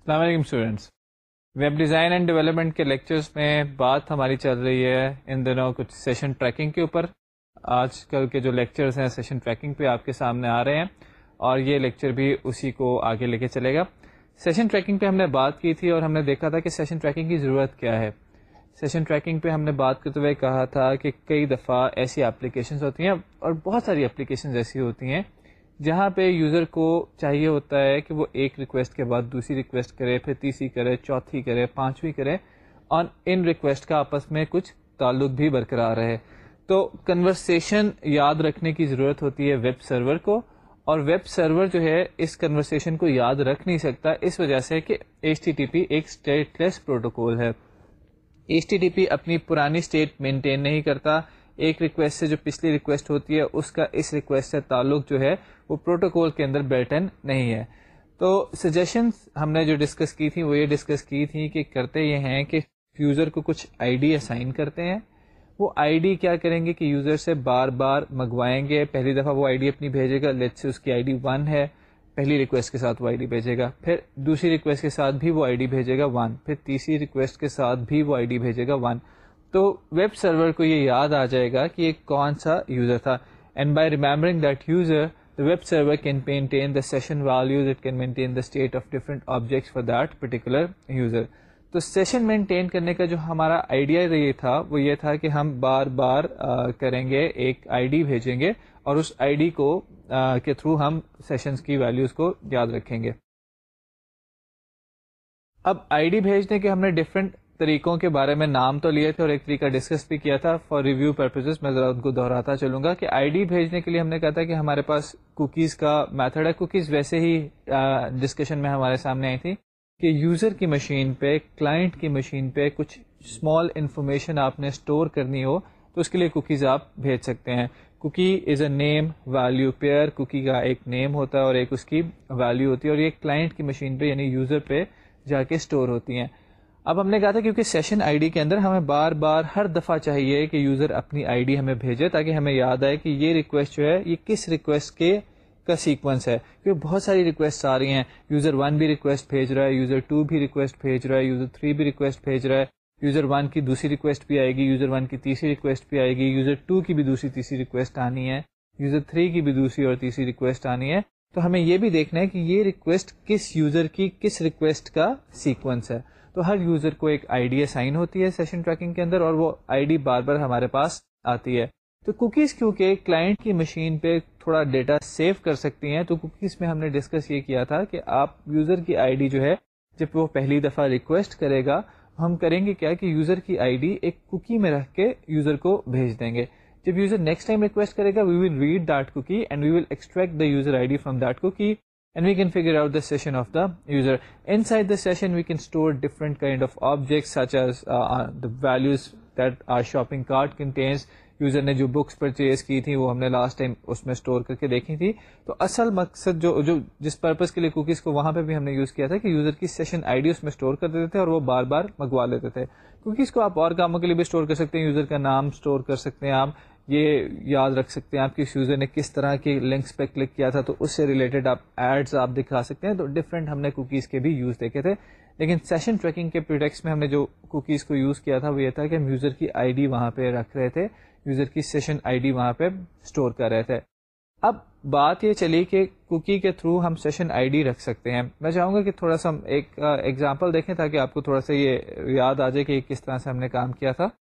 السلام علیکم students. Web design and development کے لیکچرز میں بات ہماری چل رہی ہے ان دنوں کچھ سیشن ٹریکنگ کے اوپر. آج کل کے جو لیکچرز ہیں سیشن ٹریکنگ پہ آپ کے سامنے آ رہے ہیں اور یہ لیکچر بھی اسی کو آگے لے کے چلے گا. سیشن ٹریکنگ پہ ہم نے بات کی تھی اور ہم نے دیکھا تھا کہ سیشن ٹریکنگ کی ضرورت کیا ہے. سیشن ٹریکنگ پہ ہم نے بات کرتے ہوئے کہا تھا کہ کئی دفعہ ایسی اپلیکیشنز ہوتی ہیں اور بہت ساری اپلیکیشنز ایسی ہوتی ہیں جہاں پہ یوزر کو چاہیے ہوتا ہے کہ وہ ایک ریکویسٹ کے بعد دوسری ریکویسٹ کرے، پھر تیسری کرے، چوتھی کرے، پانچویں کرے اور ان ریکویسٹ کا آپس میں کچھ تعلق بھی برقرار رہے. تو کنورسیشن یاد رکھنے کی ضرورت ہوتی ہے ویب سرور کو، اور ویب سرور جو ہے اس کنورسیشن کو یاد رکھ نہیں سکتا اس وجہ سے کہ HTTP ایک اسٹیٹ لیس پروٹوکول ہے. HTTP اپنی پرانی اسٹیٹ مینٹین نہیں کرتا. ایک ریکویسٹ سے جو پچھلی ریکویسٹ ہوتی ہے اس کا اس ریکویسٹ سے تعلق جو ہے وہ پروٹوکول کے اندر بیلٹن نہیں ہے. تو سجیشنز ہم نے جو ڈسکس کی تھی وہ یہ ڈسکس کی تھی کہ کرتے یہ ہیں کہ یوزر کو کچھ ID اسائن کرتے ہیں. وہ ID کیا کریں گے کہ یوزر سے بار بار منگوائیں گے. پہلی دفعہ وہ ID اپنی بھیجے گا، لیٹ سے اس کی ID 1 ہے، پہلی ریکویسٹ کے ساتھ وہ ID بھیجے گا، پھر دوسری ریکویسٹ کے ساتھ بھی وہ ID بھیجے گا 1، پھر تیسری ریکویسٹ کے ساتھ بھی وہ ID بھیجے گا 1. تو ویب سرور کو یہ یاد آ جائے گا کہ یہ کون سا یوزر تھا. And by remembering that user the web server can maintain the session values, it can maintain the state of different objects for that particular user. تو سیشن مینٹین کرنے کا جو ہمارا آئیڈیا یہ تھا وہ یہ تھا کہ ہم بار بار کریں گے، ایک ID بھیجیں گے اور اس ID کو کے تھرو ہم سیشنز کی ویلیوز کو یاد رکھیں گے. اب ID بھیجنے کے ہم نے ڈفرینٹ طریقوں کے بارے میں نام تو لیے تھے اور ایک طریقہ ڈسکس بھی کیا تھا. فار ریویو پرپزز میں ذرا ان کو دہراتا چلوں گا کہ ID بھیجنے کے لیے ہم نے کہا تھا کہ ہمارے پاس کوکیز کا میتھڈ ہے. کوکیز ویسے ہی ڈسکشن میں ہمارے سامنے آئی تھی کہ یوزر کی مشین پہ، کلائنٹ کی مشین پہ کچھ اسمال انفارمیشن آپ نے اسٹور کرنی ہو تو اس کے لیے کوکیز آپ بھیج سکتے ہیں. Cookie is a name value pair. Cookie کا ایک نیم ہوتا ہے اور ایک اس کی ویلیو ہوتی ہے اور یہ کلائنٹ کی مشین پہ یعنی یوزر پہ جا کے اسٹور ہوتی ہیں. اب ہم نے کہا تھا کیونکہ سیشن ID کے اندر ہمیں بار بار ہر دفعہ چاہیے کہ یوزر اپنی ID ہمیں بھیجے تاکہ ہمیں یاد آئے کہ یہ ریکویسٹ جو ہے یہ کس ریکویسٹ کا سیکوینس ہے. کیونکہ بہت ساری ریکویسٹ آ رہی ہیں، یوزر 1 بھی ریکویسٹ بھیج رہا ہے، یوزر 2 بھی ریکویسٹ بھیج رہا ہے، یوزر 3 بھی ریکویسٹ بھیج رہا ہے، یوزر 1 کی دوسری ریکویسٹ بھی آئے گی، یوزر 1 کی تیسری ریکویسٹ بھی آئے گی، یوزر 2 کی بھی دوسری تیسری ریکویسٹ آنی ہے، یوزر 3 کی بھی دوسری اور تیسری ریکویسٹ آنی ہے. تو ہمیں یہ بھی دیکھنا ہے کہ یہ ریکویسٹ کس یوزر کی کس ریکویسٹ کا سیکوینس ہے. تو ہر یوزر کو ایک ID اسائن ہوتی ہے سیشن ٹریکنگ کے اندر اور وہ ID بار بار ہمارے پاس آتی ہے. تو کوکیز کیونکہ کلائنٹ کی مشین پہ تھوڑا ڈیٹا سیو کر سکتی ہیں تو کوکیز میں ہم نے ڈسکس یہ کیا تھا کہ آپ یوزر کی ID جو ہے جب وہ پہلی دفعہ ریکویسٹ کرے گا ہم کریں گے کیا کہ یوزر کی ID ایک کوکی میں رکھ کے یوزر کو بھیج دیں گے. جب یوزر نیکسٹ ٹائم ریکویسٹ کرے گا we will read that cookie and we will extract the user ID from that cookie and we can figure out the session of the user. Inside the session we can store different kind of objects such as the values that our shopping cart contains. User نے جو books purchase کی تھی وہ ہم نے last time اس میں store کر کے دیکھی تھی. تو اصل مقصد جو جس پرپز کے لیے کوکیز کو وہاں پہ بھی ہم نے یوز کیا تھا کہ یوزر کی سیشن ID اس میں اسٹور کر دیتے تھے اور وہ بار بار منگوا لیتے تھے. کوکیز کو آپ اور کاموں کے لیے بھی اسٹور کر سکتے ہیں. یوزر کا نام اسٹور کر سکتے ہیں آپ، یہ یاد رکھ سکتے ہیں آپ کس یوزر نے کس طرح کے لنکس پہ کلک کیا تھا تو اس سے ریلیٹڈ آپ ایڈز آپ دکھا سکتے ہیں. تو ڈفرینٹ ہم نے کوکیز کے بھی یوز دیکھے تھے. لیکن سیشن ٹریکنگ کے پروڈکٹس میں ہم نے جو کوکیز کو یوز کیا تھا وہ یہ تھا کہ ہم یوزر کی ID وہاں پہ رکھ رہے تھے، یوزر کی سیشن ID وہاں پہ اسٹور کر رہے تھے. اب بات یہ چلی کہ کوکی کے تھرو ہم سیشن ID رکھ سکتے ہیں. میں چاہوں گا کہ تھوڑا سا ہم ایک ایگزامپل دیکھیں تاکہ آپ کو تھوڑا سا یہ یاد آ جائے کہ کس طرح سے ہم نے کام کیا تھا.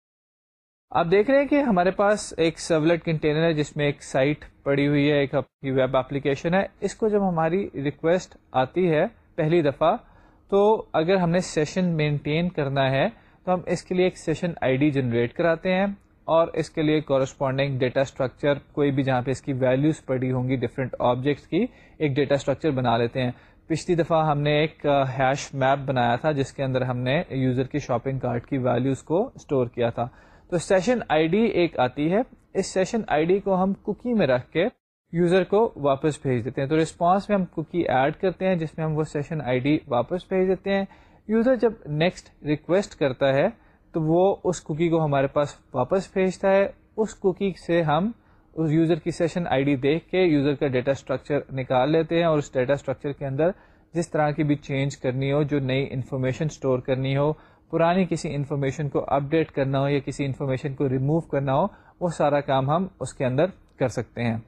آپ دیکھ رہے ہیں کہ ہمارے پاس ایک سرولیٹ کنٹینر ہے جس میں ایک سائٹ پڑی ہوئی ہے، ایک ویب اپلیکیشن ہے. اس کو جب ہماری ریکویسٹ آتی ہے پہلی دفعہ تو اگر ہم نے سیشن مینٹین کرنا ہے تو ہم اس کے لیے ایک سیشن ID جنریٹ کراتے ہیں اور اس کے لیے کورسپونڈنگ ڈیٹا اسٹرکچر کوئی بھی جہاں پہ اس کی ویلیوز پڑی ہوں گی ڈفرینٹ آبجیکٹس کی ایک ڈیٹا اسٹرکچر بنا لیتے ہیں. پچھلی دفعہ ہم نے ایک ہیش میپ بنایا تھا جس کے اندر ہم نے یوزر کی شاپنگ کارٹ کی ویلیوز کو اسٹور کیا تھا. تو سیشن ID ایک آتی ہے، اس سیشن ID کو ہم کوکی میں رکھ کے یوزر کو واپس بھیج دیتے ہیں. تو رسپانس میں ہم کوکی ایڈ کرتے ہیں جس میں ہم وہ سیشن ID واپس بھیج دیتے ہیں. یوزر جب نیکسٹ ریکویسٹ کرتا ہے تو وہ اس کوکی کو ہمارے پاس واپس بھیجتا ہے. اس کوکی سے ہم اس یوزر کی سیشن ID دیکھ کے یوزر کا ڈیٹا اسٹرکچر نکال لیتے ہیں اور اس ڈیٹا اسٹرکچر کے اندر جس طرح کی بھی چینج کرنی ہو, جو نئی انفارمیشن اسٹور کرنی ہو, پرانی کسی انفارمیشن کو اپڈیٹ کرنا ہو یا کسی انفارمیشن کو ریموو کرنا ہو, وہ سارا کام ہم اس کے اندر کر سکتے ہیں.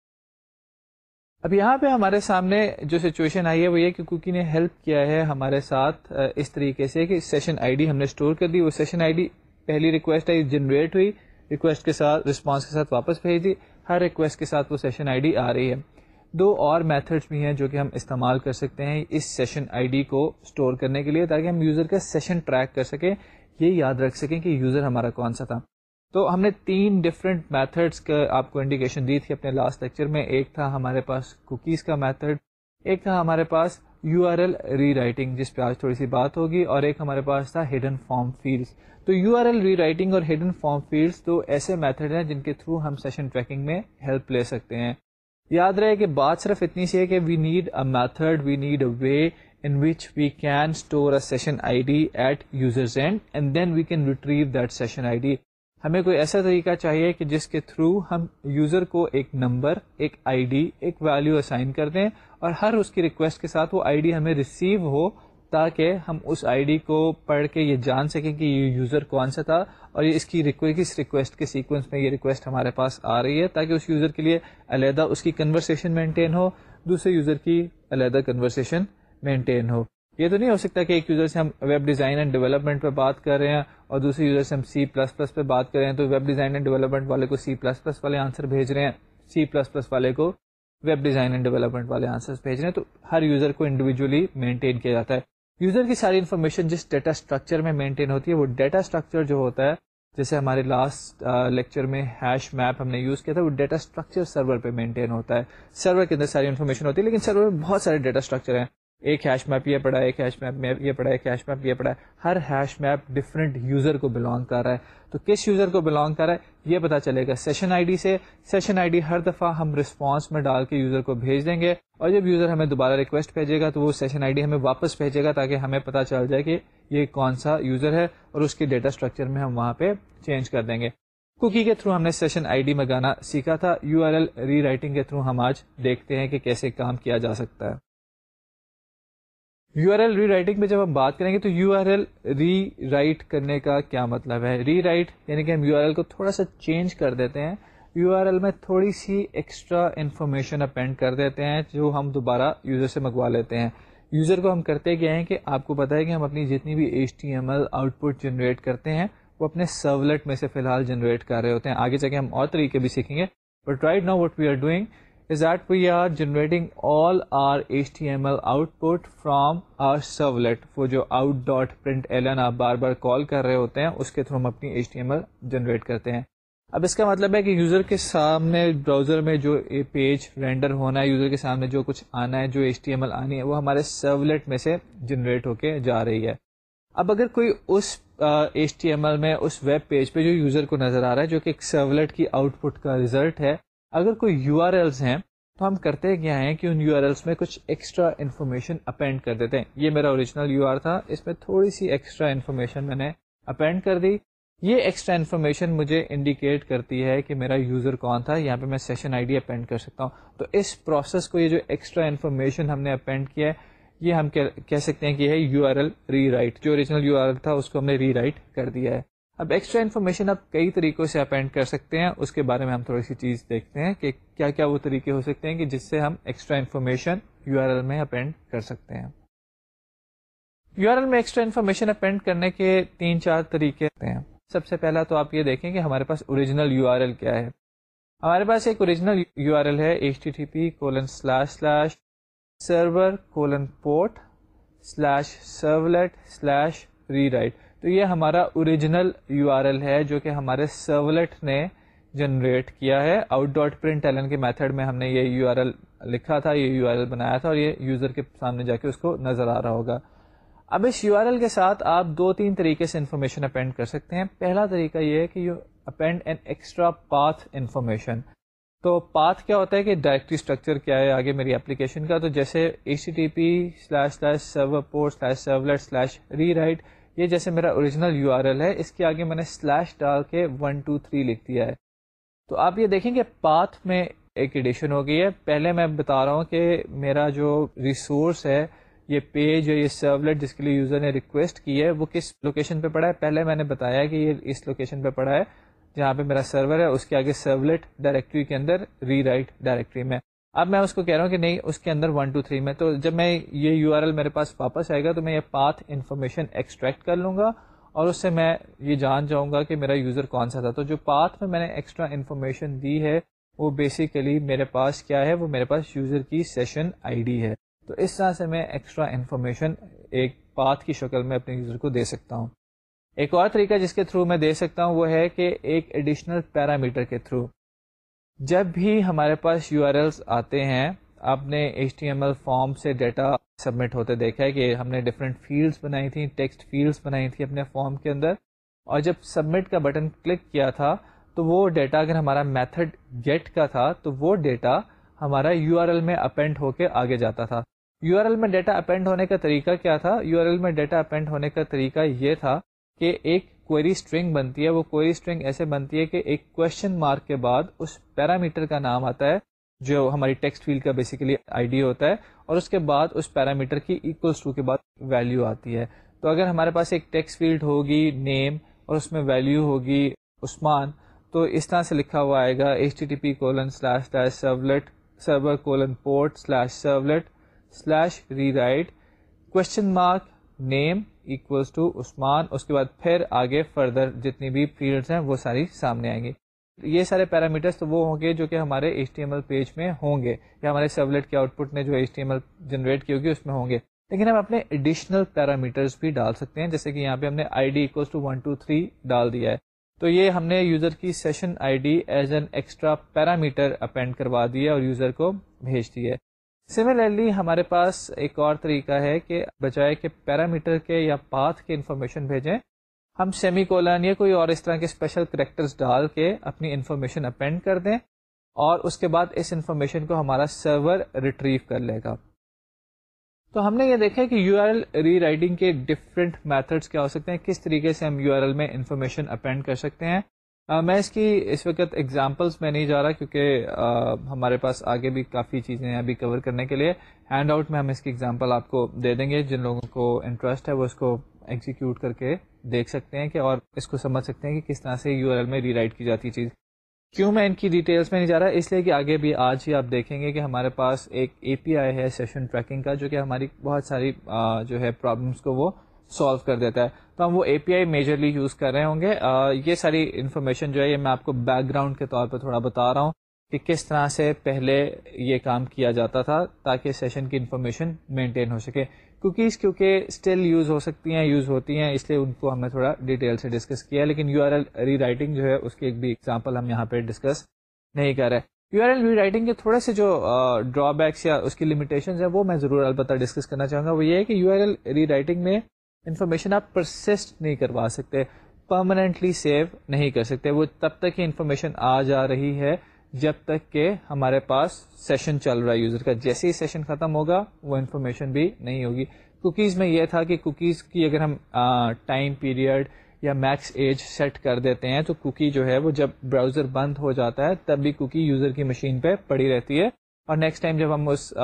اب یہاں پہ ہمارے سامنے جو سچویشن آئی ہے وہ یہ کہ کوکی نے ہیلپ کیا ہے ہمارے ساتھ اس طریقے سے کہ سیشن آئی ڈی ہم نے اسٹور کر دی. وہ سیشن آئی ڈی پہلی ریکویسٹ آئی جنریٹ ہوئی, ریکویسٹ کے ساتھ رسپانس کے ساتھ واپس بھیج دی, ہر ریکویسٹ کے ساتھ وہ سیشن آئی ڈی آ رہی ہے. دو اور میتھڈس بھی ہیں جو کہ ہم استعمال کر سکتے ہیں اس سیشن آئی ڈی کو اسٹور کرنے کے لیے, تاکہ ہم یوزر کا سیشن ٹریک کر سکیں, یہ یاد رکھ سکیں کہ یوزر ہمارا کون سا تھا. تو ہم نے 3 ڈفرینٹ میتھڈس کا آپ کو انڈیکیشن دی تھی اپنے لاسٹ لیکچر میں. ایک تھا ہمارے پاس کوکیز کا میتھڈ, ایک تھا ہمارے پاس U R L rewriting جس پہ آج تھوڑی سی بات ہوگی, اور ایک ہمارے پاس تھا ہڈن فارم فیلڈس. تو U R L rewriting اور ہڈن فارم فیلڈس تو ایسے میتھڈ ہیں جن کے تھرو ہم سیشن ٹریکنگ میں ہیلپ لے سکتے ہیں. یاد رہے کہ بات صرف اتنی سی ہے کہ we need a method, we need a way in which we can store a session ID at user's end and then we can retrieve that session ID. ہمیں کوئی ایسا طریقہ چاہیے کہ جس کے تھرو ہم یوزر کو ایک نمبر, ایک آئی ڈی, ایک ویلیو اسائن کر دیں, اور ہر اس کی ریکویسٹ کے ساتھ وہ آئی ڈی ہمیں ریسیو ہو, تاکہ ہم اس آئی ڈی کو پڑھ کے یہ جان سکیں کہ یہ یوزر کون سا تھا اور یہ اس کی ریکویسٹ کے سیکوینس میں یہ ریکویسٹ ہمارے پاس آ رہی ہے, تاکہ اس یوزر کے لیے علیحدہ اس کی کنورسیشن مینٹین ہو, دوسرے یوزر کی علیحدہ کنورسیشن مینٹین ہو. یہ تو نہیں ہو سکتا کہ ایک یوزر سے ہم ویب ڈیزائن اینڈ ڈیولپمنٹ پہ بات کر رہے ہیں اور دوسرے یوزر سے ہم C++ پہ بات کر رہے ہیں, تو ویب ڈیزائن اینڈ ڈیولپمنٹ والے کو C++ والے آنسر بھیج رہے ہیں, C++ والے کو ویب ڈیزائن اینڈ ڈیولپمنٹ والے آنسر بھیج رہے ہیں. تو ہر یوزر کو انڈیویجولی مینٹین کیا جاتا ہے. یوزر کی ساری انفارمیشن جس ڈیٹا اسٹرکچر میں مینٹین ہوتی ہے, وہ ڈیٹا اسٹرکچر جو ہوتا ہے, جیسے ہمارے لاسٹ لیکچر میں ہیش میپ ہم نے یوز کیا تھا, وہ ڈیٹا اسٹرکچر سرور پہ مینٹین ہوتا ہے. سرور کے اندر ساری انفارمیشن ہوتی ہے, لیکن سرور میں بہت سارے ڈیٹا اسٹرکچر ہیں. ایک ہیش میپ یہ پڑا ہے, ایک ہیش میپ یہ پڑا ہے, ایک ہیش میپ یہ پڑا ہے. ہر ہیش میپ ڈفرینٹ یوزر کو بلانگ کر رہا ہے. تو کس یوزر کو بلانگ کر رہا ہے یہ پتا چلے گا سیشن آئی ڈی سے. سیشن آئی ڈی ہر دفعہ ہم رسپانس میں ڈال کے یوزر کو بھیج دیں گے, اور جب یوزر ہمیں دوبارہ ریکویسٹ بھیجے گا تو وہ سیشن آئی ڈی ہمیں واپس بھیجے گا, تاکہ ہمیں پتا چل جائے کہ یہ کون سا یوزر ہے, اور اس کے ڈیٹا اسٹرکچر میں ہم وہاں پہ چینج کر دیں گے. کوکی کے تھرو ہم نے سیشن آئی ڈی منگانا سیکھا تھا. U R L rewriting کے تھرو ہم آج دیکھتے ہیں کہ کیسے کام کیا جا سکتا ہے. U R L rewriting پہ جب ہم بات کریں گے تو U R L rewrite کرنے کا کیا مطلب ہے. ری رائٹ یعنی کہ ہم یو آر ایل کو تھوڑا سا چینج کر دیتے ہیں, یو آر ایل میں تھوڑی سی ایکسٹرا انفارمیشن اپینڈ کر دیتے ہیں جو ہم دوبارہ یوزر سے منگوا لیتے ہیں. یوزر کو ہم کرتے کیا ہیں کہ آپ کو پتا ہے کہ ہم اپنی جتنی بھی HTML آؤٹ پٹ جنریٹ کرتے ہیں وہ اپنے سرولیٹ میں سے فی الحال جنریٹ کر رہے ہوتے ہیں. آگے جا کے ہم اور طریقے بھی سیکھیں گے, but right now what we are doing is that we are generating all our HTML output from our servlet. وہ جو out.println آپ بار بار کال کر رہے ہوتے ہیں اس کے تھرو ہم اپنی HTML جنریٹ کرتے ہیں. اب اس کا مطلب ہے کہ یوزر کے سامنے براؤزر میں جو پیج رینڈر ہونا ہے, یوزر کے سامنے جو کچھ آنا ہے, جو HTML آنی ہے, وہ ہمارے سرولیٹ میں سے جنریٹ ہو کے جا رہی ہے. اب اگر کوئی اس HTML میں اس ویب پیج پہ جو یوزر کو نظر آ رہا ہے جو کہ ایک سرولیٹ کی آؤٹ پٹ کا ریزلٹ ہے, اگر کوئی یو آر ایلس ہیں تو ہم کرتے کیا ہیں کہ ان یو آر ایلس میں کچھ ایکسٹرا انفارمیشن اپینڈ کر دیتے ہیں. یہ میرا اوریجنل یو آر تھا, اس میں تھوڑی سی ایکسٹرا انفارمیشن میں نے اپینڈ کر دی. یہ ایکسٹرا انفارمیشن مجھے انڈیکیٹ کرتی ہے کہ میرا یوزر کون تھا. یہاں پہ میں سیشن آئی ڈی اپینڈ کر سکتا ہوں. تو اس پروسیس کو, یہ جو ایکسٹرا انفارمیشن ہم نے اپینڈ کیا ہے, یہ ہم کہہ سکتے ہیں کہ یہ ہے U R L rewrite. جو اوریجنل یو آر ایل تھا اس کو ہم نے ری رائٹ کر دیا ہے. اب ایکسٹرا انفارمیشن آپ کئی طریقوں سے اپینڈ کر سکتے ہیں, اس کے بارے میں ہم تھوڑی سی چیز دیکھتے ہیں کہ کیا کیا وہ طریقے ہو سکتے ہیں کہ جس سے ہم extra information U R L میں اپینڈ کر سکتے ہیں. یو آر ایل میں ایکسٹرا انفارمیشن اپینڈ کرنے کے 3-4 طریقے ہیں. سب سے پہلا تو آپ یہ دیکھیں کہ ہمارے پاس اوریجنل یو آر ایل کیا ہے. ہمارے پاس ایک اوریجنل یو آر ایل ہے http://server:/servlet/rewrite. تو یہ ہمارا اوریجنل یو آر ایل ہے جو کہ ہمارے سرولیٹ نے جنریٹ کیا ہے. out.println کے میتھڈ میں ہم نے یہ یو آر ایل لکھا تھا, یہ یو آر ایل بنایا تھا, اور یہ یوزر کے سامنے جا کے اس کو نظر آ رہا ہوگا. اب اس یو آر ایل کے ساتھ آپ 2-3 طریقے سے انفارمیشن اپینڈ کر سکتے ہیں. پہلا طریقہ یہ ہے کہ you append an extra path information. تو پاتھ کیا ہوتا ہے کہ ڈائریکٹری اسٹرکچر کیا ہے آگے میری اپلیکیشن کا. تو جیسے http://serverport/servlet/rewrite, یہ جیسے میرا اوریجنل یو آر ایل ہے, اس کے آگے میں نے سلیش ڈال کے 123 لکھ دیا ہے. تو آپ یہ دیکھیں کہ پاتھ میں ایک ایڈیشن ہو گئی ہے. پہلے میں بتا رہا ہوں کہ میرا جو ریسورس ہے یہ پیج یا یہ سرولیٹ جس کے لیے یوزر نے ریکویسٹ کی ہے وہ کس لوکیشن پہ پڑا ہے. پہلے میں نے بتایا کہ یہ اس لوکیشن پہ پڑا ہے جہاں پہ میرا سرور ہے, اس کے آگے سرولیٹ ڈائریکٹری کے اندر ری رائٹ ڈائریکٹری میں. اب میں اس کو کہہ رہا ہوں کہ نہیں اس کے اندر 1 2 3 میں, تو جب میں یہ یو آر ایل میرے پاس واپس آئے گا تو میں یہ پاتھ انفارمیشن ایکسٹریکٹ کر لوں گا اور اس سے میں یہ جان جاؤں گا کہ میرا یوزر کون سا تھا. تو جو پاتھ میں نے ایکسٹرا انفارمیشن دی ہے وہ بیسیکلی میرے پاس کیا ہے, وہ میرے پاس یوزر کی سیشن آئی ڈی ہے. تو اس طرح سے میں ایکسٹرا انفارمیشن ایک پاتھ کی شکل میں اپنے یوزر کو دے سکتا ہوں. ایک اور طریقہ جس کے تھرو میں دے سکتا ہوں وہ ہے کہ ایک ایڈیشنل پیرامیٹر کے تھرو. جب بھی ہمارے پاس یو آر ایلس آتے ہیں, آپ نے HTML فارم سے ڈیٹا سبمٹ ہوتے دیکھا ہے کہ ہم نے ڈفرینٹ فیلڈس بنائی تھیں, ٹیکسٹ فیلڈس بنائی تھی اپنے فارم کے اندر, اور جب سبمٹ کا بٹن کلک کیا تھا تو وہ ڈیٹا اگر ہمارا میتھڈ گیٹ کا تھا تو وہ ڈیٹا ہمارا یو آر ایل میں اپینڈ ہو کے آگے جاتا تھا. یو آر ایل میں ڈیٹا اپینڈ ہونے کا طریقہ کیا تھا؟ یو آر ایل میں ڈیٹا اپینڈ ہونے کا طریقہ یہ تھا کہ ایک کوئری اسٹرنگ بنتی ہے. وہ کوئری اسٹرنگ ایسے بنتی ہے کہ ایک کوشچن مارک کے بعد اس پیرامیٹر کا نام آتا ہے جو ہماری ٹیکسٹ فیلڈ کا بیسیکلی آئی ڈی ہوتا ہے, اور اس کے بعد اس پیرامیٹر کی ایکولس ٹو کے بعد ویلیو آتی ہے. تو اگر ہمارے پاس ایک ٹیکسٹ فیلڈ ہوگی نیم اور اس میں ویلیو ہوگی عثمان, تو اس طرح سے لکھا ہوا آئے گا http://servlet/server:/servlet/rewrite question mark name equals to عثمان, اس کے بعد پھر آگے فردر جتنی بھی فیلڈز ہیں وہ ساری سامنے آئیں گی. یہ سارے پیرامیٹرز تو وہ ہوں گے جو کہ ہمارے HTML پیج میں ہوں گے یا ہمارے سرولیٹ کے آؤٹ پٹ نے جو HTML جنریٹ کی ہوگی اس میں ہوں گے. لیکن ہم اپنے ایڈیشنل پیرامیٹرز بھی ڈال سکتے ہیں, جیسے کہ یہاں پہ ہم نے ID equals to 1 2 3 ڈال دیا ہے. تو یہ ہم نے یوزر کی session I D as an extra parameter append کروا دیا اور یوزر کو بھیج دی ہے. سملرلی ہمارے پاس ایک اور طریقہ ہے کہ بجائے کہ پیرامیٹر کے یا پاتھ کے انفارمیشن بھیجیں, ہم سیمی کولن یا کوئی اور اس طرح کے اسپیشل کریکٹرز ڈال کے اپنی انفارمیشن اپینڈ کر دیں اور اس کے بعد اس انفارمیشن کو ہمارا سرور ریٹریو کر لے گا. تو ہم نے یہ دیکھا کہ U R L rewriting کے ڈفرینٹ میتھڈس کیا ہو سکتے ہیں, کس طریقے سے ہم یو آر ایل میں انفارمیشن اپینڈ کر سکتے ہیں. میں اس کی اس وقت ایگزامپلس میں نہیں جا رہا کیونکہ ہمارے پاس آگے بھی کافی چیزیں ہیں ابھی کور کرنے کے لیے. ہینڈ آؤٹ میں ہم اس کی ایگزامپل آپ کو دے دیں گے, جن لوگوں کو انٹرسٹ ہے وہ اس کو ایگزیکیوٹ کر کے دیکھ سکتے ہیں کہ اور اس کو سمجھ سکتے ہیں کہ کس طرح سے یو آر ایل میں ری رائٹ کی جاتی چیز. کیوں میں ان کی ڈیٹیلس میں نہیں جا رہا, اس لیے کہ آگے بھی آج ہی آپ دیکھیں گے کہ ہمارے پاس ایک API ہے سیشن ٹریکنگ کا جو کہ ہماری بہت ساری جو ہے پرابلمس کو وہ سالو کر دیتا ہے. تو ہم وہ API میجرلی یوز کر رہے ہوں گے. یہ ساری انفارمیشن جو ہے یہ میں آپ کو بیک گراؤنڈ کے طور پہ تھوڑا بتا رہا ہوں کہ کس طرح سے پہلے یہ کام کیا جاتا تھا تاکہ سیشن کی انفارمیشن مینٹین ہو سکے. کوکیز کیونکہ اسٹل یوز ہو سکتی ہیں, یوز ہوتی ہیں, اس لیے ان کو ہم نے تھوڑا ڈیٹیل سے ڈسکس کیا ہے, لیکن U R L rewriting جو ہے اس کی ایک بھی ایگزامپل ہم یہاں پہ ڈسکس نہیں کر رہے. U R L rewriting کے تھوڑے سے جو ڈرا بیکس یا اس کی لمیٹیشنز ہیں وہ میں ضرور البتہ ڈسکس کرنا چاہوں گا. وہ یہ ہے کہ U R L rewriting میں انفارمیشن آپ پرسسٹ نہیں کروا سکتے, پرماننٹلی سیو نہیں کر سکتے. وہ تب تک ہی انفارمیشن آ جا رہی ہے جب تک کہ ہمارے پاس سیشن چل رہا ہے یوزر کا. جیسے ہی سیشن ختم ہوگا وہ انفارمیشن بھی نہیں ہوگی. کوکیز میں یہ تھا کہ کوکیز کی اگر ہم ٹائم پیریڈ یا میکس ایج سیٹ کر دیتے ہیں تو کوکی جو ہے وہ جب براؤزر بند ہو جاتا ہے تب بھی کوکی یوزر کی مشین پہ پڑی رہتی ہے, اور نیکسٹ ٹائم جب ہم اس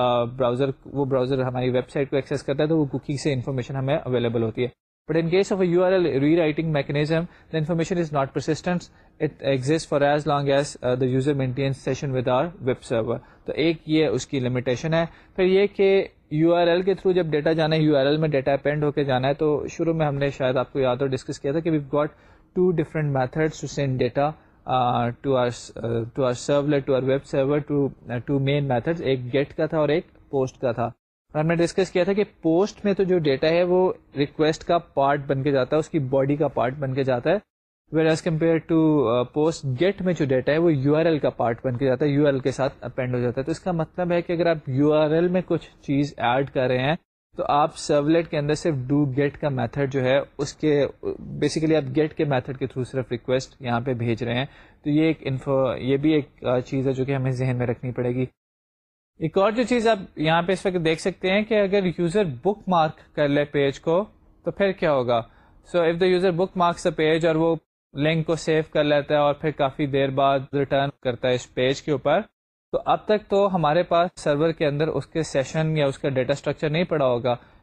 براؤزر ہماری ویب سائٹ کو ایکسیس کرتا ہے تو وہ کوکی سے انفارمیشن ہمیں اویلیبل ہوتی ہے. But in case of a URL rewriting mechanism, the information is not persistent. It exists for as long as the user maintains session with our web server. تو ایک یہ اس کی لمیٹیشن ہے. پھر یہ کہ URL کے تھرو جب ڈیٹا جانا ہے, URL میں ڈیٹا اپینڈ ہو کے جانا ہے, تو شروع میں ہم نے شاید آپ کو یاد ہو ڈسکس کیا تھا کہ we've got two different methods to send data to our servlet, to our web server, to main methods. ایک get کا تھا اور ایک post کا تھا. ہم نے ڈسکس کیا تھا کہ پوسٹ میں تو جو ڈیٹا ہے وہ ریکویسٹ کا پارٹ بن کے جاتا ہے, اس کی باڈی کا پارٹ بن کے جاتا ہے, whereas compare to post get میں جو ڈیٹا ہے وہ یو آر ایل کا پارٹ بن کے جاتا ہے, یو آر ایل کے ساتھ اپینڈ ہو جاتا ہے. تو اس کا مطلب ہے کہ اگر آپ یو آر ایل میں کچھ چیز ایڈ کر رہے ہیں تو آپ سرولیٹ کے اندر صرف ڈو گیٹ کا میتھڈ جو ہے اس کے بیسیکلی آپ گیٹ کے میتھڈ کے تھرو صرف ریکویسٹ یہاں پہ بھیج رہے ہیں. تو یہ بھی ایک چیز ہے جو کہ ہمیں ذہن میں رکھنی پڑے گی. ایک اور جو چیز آپ یہاں پہ اس وقت دیکھ سکتے ہیں کہ اگر یوزر بک مارک کر لے پیج کو تو پھر کیا ہوگا. So if the user bookmarks the page, اور وہ لنک کو سیو کر لیتا ہے اور پھر کافی دیر بعد ریٹرن کرتا ہے اس پیج کے اوپر, تو اب تک تو ہمارے پاس سرور کے اندر اس کے سیشن یا اس کا ڈیٹا اسٹرکچر نہیں پڑا ہوگا,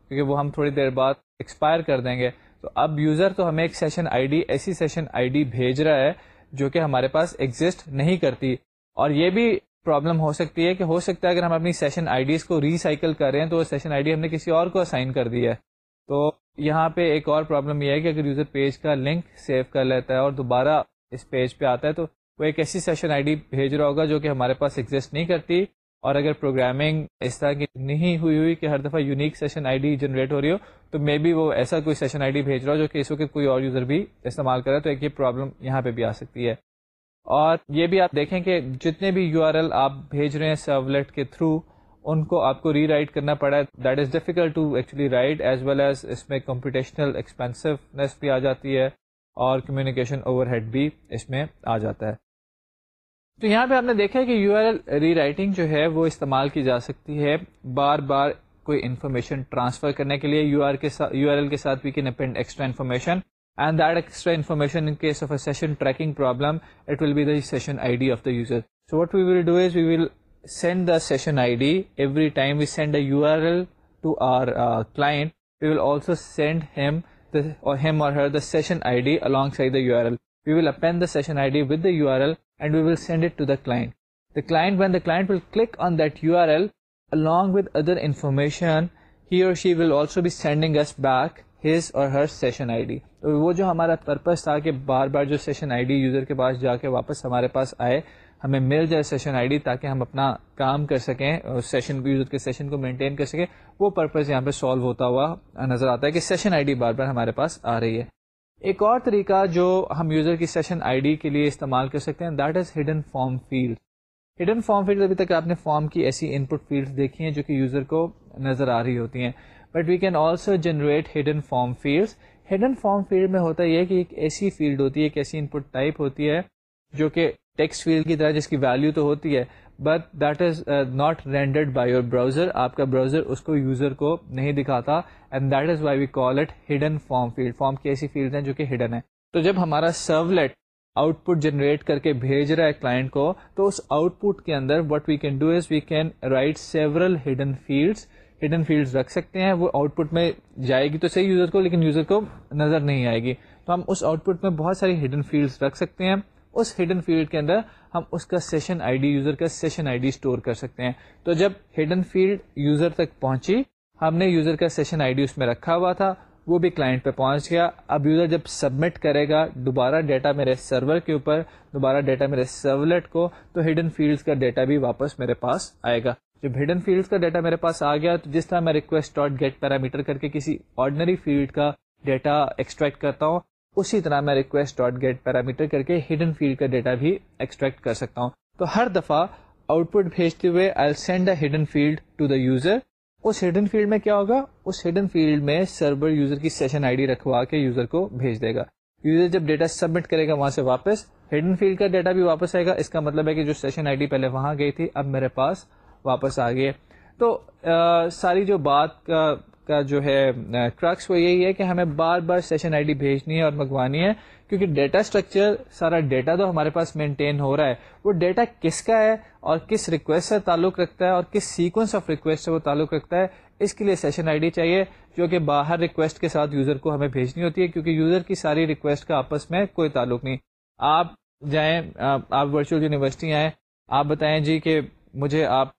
کیونکہ وہ ہم تھوڑی دیر بعد ایکسپائر کر دیں گے. تو اب یوزر تو ہمیں ایک سیشن آئی ڈی, ایسی سیشن آئی ڈی بھیج رہا ہے جو کہ ہمارے پاس ایگزسٹ نہیں کرتی. اور یہ بھی پرابلم ہو سکتی ہے کہ ہو سکتا ہے اگر ہم اپنی سیشن آئی ڈیز کو ریسائیکل کر رہے ہیں تو وہ سیشن آئی ڈی ہم نے کسی اور کو اسائن کر دی ہے. تو یہاں پہ ایک اور پرابلم یہ ہے کہ اگر یوزر پیج کا لنک سیو کر لیتا ہے اور دوبارہ اس پیج پہ آتا ہے تو وہ ایک ایسی سیشن آئی ڈی بھیج رہا ہوگا جو کہ ہمارے پاس ایگزسٹ نہیں کرتی. اور اگر پروگرامنگ اس طرح کی نہیں ہوئی کہ ہر دفعہ unique session I D generate ہو رہی ہو تو مے بی وہ ایسا کوئی سیشن آئی ڈی بھیج رہا ہو جو کہ اس وقت کوئی اور یوزر بھی استعمال کر رہا ہے, تو ایک یہ پرابلم یہاں پہ بھی آ سکتی ہے. اور یہ بھی آپ دیکھیں کہ جتنے بھی یو آر ایل آپ بھیج رہے ہیں سرولیٹ کے تھرو ان کو آپ کو ری رائٹ کرنا پڑا ہے. That is difficult to actually write, as well as اس میں کمپیوٹیشنل ایکسپینسونیس بھی آ جاتی ہے اور کمیونیکیشن اوور ہیڈ بھی اس میں آ جاتا ہے. تو یہاں پہ آپ نے دیکھا ہے کہ U R L rewriting جو ہے وہ استعمال کی جا سکتی ہے بار بار کوئی انفارمیشن ٹرانسفر کرنے کے لیے. یو آر ایل کے ساتھ we can append extra information, and that extra information in case of a session tracking problem, it will be the session ID of the user. So what we will do is we will send the session ID every time we send a URL to our client. We will also send him or her the session ID alongside the URL. We will append the session ID with the URL and we will send it to the client. When the client will click on that URL along with other information, he or she will also be sending us back his or her session ID. تو وہ جو ہمارا purpose تھا کہ بار بار جو session I D user کے پاس جا کے واپس ہمارے پاس آئے, ہمیں مل جائے سیشن آئی ڈی تاکہ ہم اپنا کام کر سکیں, سیشن یوزر کے سیشن کو مینٹین کر سکیں, وہ پرپس یہاں پہ سالو ہوتا ہوا نظر آتا ہے کہ سیشن آئی ڈی بار بار ہمارے پاس آ رہی ہے. ایک اور طریقہ جو ہم یوزر کی سیشن آئی ڈی کے لیے استعمال کر سکتے ہیں that is hidden form field. Hidden form field ابھی تک آپ نے فارم کی ایسی ان پٹ فیلڈ دیکھی ہیں جو کہ یوزر کو نظر آ رہی ہوتی ہیں, but we can also generate hidden form fields. Hidden form field میں ہوتا یہ کہ ایک ایسی فیلڈ ہوتی ہے, ایک ایسی ان پٹ ٹائپ ہوتی ہے جو کہ ٹیکسٹ فیلڈ کی طرح جس کی ویلیو تو ہوتی ہے but that is not rendered by your browser. آپ کا براؤزر اس کو یوزر کو نہیں دکھاتا and that is why we call it hidden form field. Form کی ایسی فیلڈ ہیں جو کہ ہڈن ہے. تو جب ہمارا سرولیٹ آؤٹ پٹ جنریٹ کر کے بھیج رہا ہے کلائنٹ کو تو اس آؤٹ پٹ کے اندر what we can do is we can write several hidden fields. Hidden fields رکھ سکتے ہیں, وہ آؤٹ پٹ میں جائے گی تو صحیح یوزر کو, لیکن یوزر کو نظر نہیں آئے گی. تو ہم اس آؤٹ پٹ میں بہت ساری ہڈن فیلڈز رکھ سکتے ہیں. اس ہڈن فیلڈ کے اندر ہم اس کا سیشن آئی ڈی, یوزر کا سیشن آئی ڈی اسٹور کر سکتے ہیں. تو جب ہڈن فیلڈ یوزر تک پہنچی, ہم نے یوزر کا سیشن آئی ڈی اس میں رکھا ہوا تھا, وہ بھی کلائنٹ پہ پہنچ گیا. اب یوزر جب سبمٹ کرے گا دوبارہ ڈیٹا میرے سرور کے اوپر, دوبارہ ڈیٹا میرے سرولیٹ کو, تو ہڈن فیلڈز کا ڈیٹا بھی واپس میرے پاس آئے گا. جب ہڈن فیلڈ کا ڈیٹا میرے پاس آ گیا تو جس طرح میں ریکویسٹ ڈاٹ گیٹ پیرامیٹر کر کے کسی آرڈنری فیلڈ کا ڈیٹا ایکسٹریکٹ کرتا ہوں, اسی طرح میں ریکویسٹ ڈاٹ گیٹ پیرامیٹر کر کے ہڈن فیلڈ کا ڈیٹا بھی ایکسٹریکٹ کر سکتا ہوں. تو ہر دفعہ آؤٹ پٹ بھیجتے ہوئے I send a hidden field to the user. اس ہڈن فیلڈ میں کیا ہوگا, اس ہڈن فیلڈ میں سرور یوزر کی سیشن آئی ڈی رکھوا کے یوزر کو بھیج دے گا. یوزر جب ڈیٹا سبمٹ کرے گا وہاں سے واپس ہڈن فیلڈ کا ڈیٹا بھی واپس آئے گا. اس کا مطلب ہے کہ جو سیشن آئی ڈی پہلے وہاں گئی تھی اب میرے پاس واپس آ گئی. تو ساری جو بات کا جو ہے کرکس وہ یہی ہے کہ ہمیں بار بار سیشن آئی ڈی بھیجنی ہے اور منگوانی ہے, کیونکہ ڈیٹا اسٹرکچر سارا ڈیٹا تو ہمارے پاس مینٹین ہو رہا ہے, وہ ڈیٹا کس کا ہے اور کس ریکویسٹ سے تعلق رکھتا ہے اور کس سیکوینس آف ریکویسٹ سے وہ تعلق رکھتا ہے, اس کے لیے سیشن آئی ڈی چاہیے جو کہ باہر ریکویسٹ کے ساتھ یوزر کو ہمیں بھیجنی ہوتی ہے, کیونکہ یوزر کی ساری ریکویسٹ کا آپس میں کوئی تعلق نہیں. آپ جائیں, آپ ورچوئل یونیورسٹی آئیں, آپ بتائیں جی کہ مجھے آپ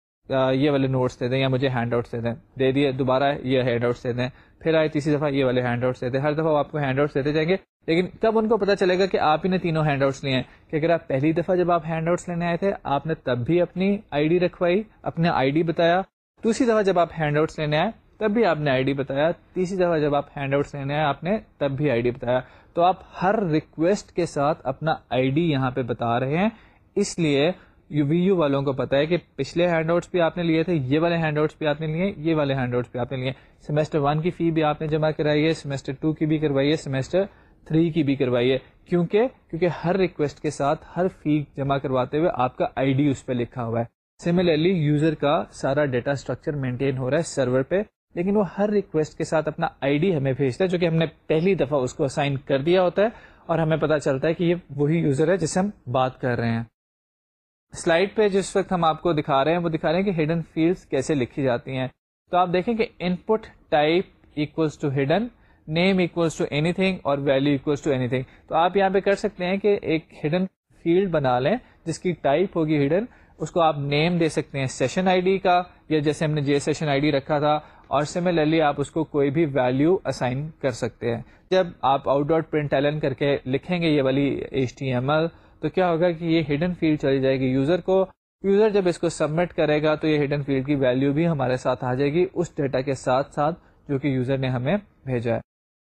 یہ والے نوٹس دے دیں یا مجھے ہینڈ آؤٹس دے دیے, دوبارہ یہ ہینڈ آؤٹس دے دیں, پھر آئے تیسری دفعہ یہ والے ہینڈ آؤٹس دے دیں. ہر دفعہ آپ کو ہینڈ آؤٹس دیتے جائیں گے, لیکن کب ان کو پتا چلے گا کہ آپ ہی نے تینوں ہینڈ آؤٹس لیے ہیں, کہ اگر آپ پہلی دفعہ جب آپ ہینڈ آؤٹس لینے آئے تھے آپ نے تب بھی اپنی آئی ڈی رکھوائی, اپنا آئی ڈی بتایا, دوسری دفعہ جب آپ ہینڈ آؤٹس لینے آئے تب بھی آپ نے آئی ڈی بتایا, تیسری دفعہ جب آپ ہینڈ آؤٹس لینے آئے آپ نے تب بھی آئی ڈی بتایا. تو آپ ہر ریکویسٹ کے ساتھ اپنا آئی ڈی یہاں پہ بتا رہے ہیں. اس لیے وی یو والوں کو پتا ہے کہ پچھلے ہینڈ آؤٹس بھی آپ نے لیے تھے, یہ والے ہینڈ آؤٹس بھی آپ نے لیے, یہ والے ہینڈ آؤٹس بھی آپ نے لیے. سیمسٹر 1 کی فی بھی آپ نے جمع کرائی ہے, سیمسٹر 2 کی بھی کروائی ہے, سیمسٹر 3 کی بھی کروائی ہے. کیونکہ ہر ریکویسٹ کے ساتھ ہر فی جمع کرواتے ہوئے آپ کا آئی ڈی اس پہ لکھا ہوا ہے. سملرلی یوزر کا سارا ڈیٹا اسٹرکچر مینٹین ہو رہا ہے سرور پہ, لیکن وہ ہر ریکویسٹ کے ساتھ اپنا آئی ڈی ہمیں بھیجتا ہے جو کہ ہم نے پہلی دفعہ اس کو اسائن کر دیا ہوتا ہے, اور ہمیں پتا چلتا ہے کہ یہ وہی یوزر ہے جس سے ہم بات کر رہے ہیں. سلائڈ پہ جس وقت ہم آپ کو دکھا رہے ہیں وہ دکھا رہے ہیں کہ ہڈن فیلڈز کیسے لکھی جاتی ہیں. تو آپ دیکھیں کہ input type equals to hidden, name equals to anything اور value equals to anything. تو آپ یہاں پہ کر سکتے ہیں کہ ایک ہڈن فیلڈ بنا لیں جس کی ٹائپ ہوگی ہڈن، اس کو آپ نیم دے سکتے ہیں سیشن آئی ڈی کا، یا جیسے ہم نے جے سیشن آئی ڈی رکھا تھا، اور سملرلی آپ اس کو کوئی بھی ویلو اسائن کر سکتے ہیں. جب آپ آؤٹ ڈاٹ پرنٹ ایلن کر کے لکھیں گے یہ والی HTML، تو کیا ہوگا کہ یہ ہڈن فیلڈ چلی جائے گی یوزر کو. یوزر جب اس کو سبمٹ کرے گا تو یہ ہڈن فیلڈ کی ویلو بھی ہمارے ساتھ آ جائے گی اس ڈیٹا کے ساتھ ساتھ جو کہ یوزر نے ہمیں بھیجا ہے.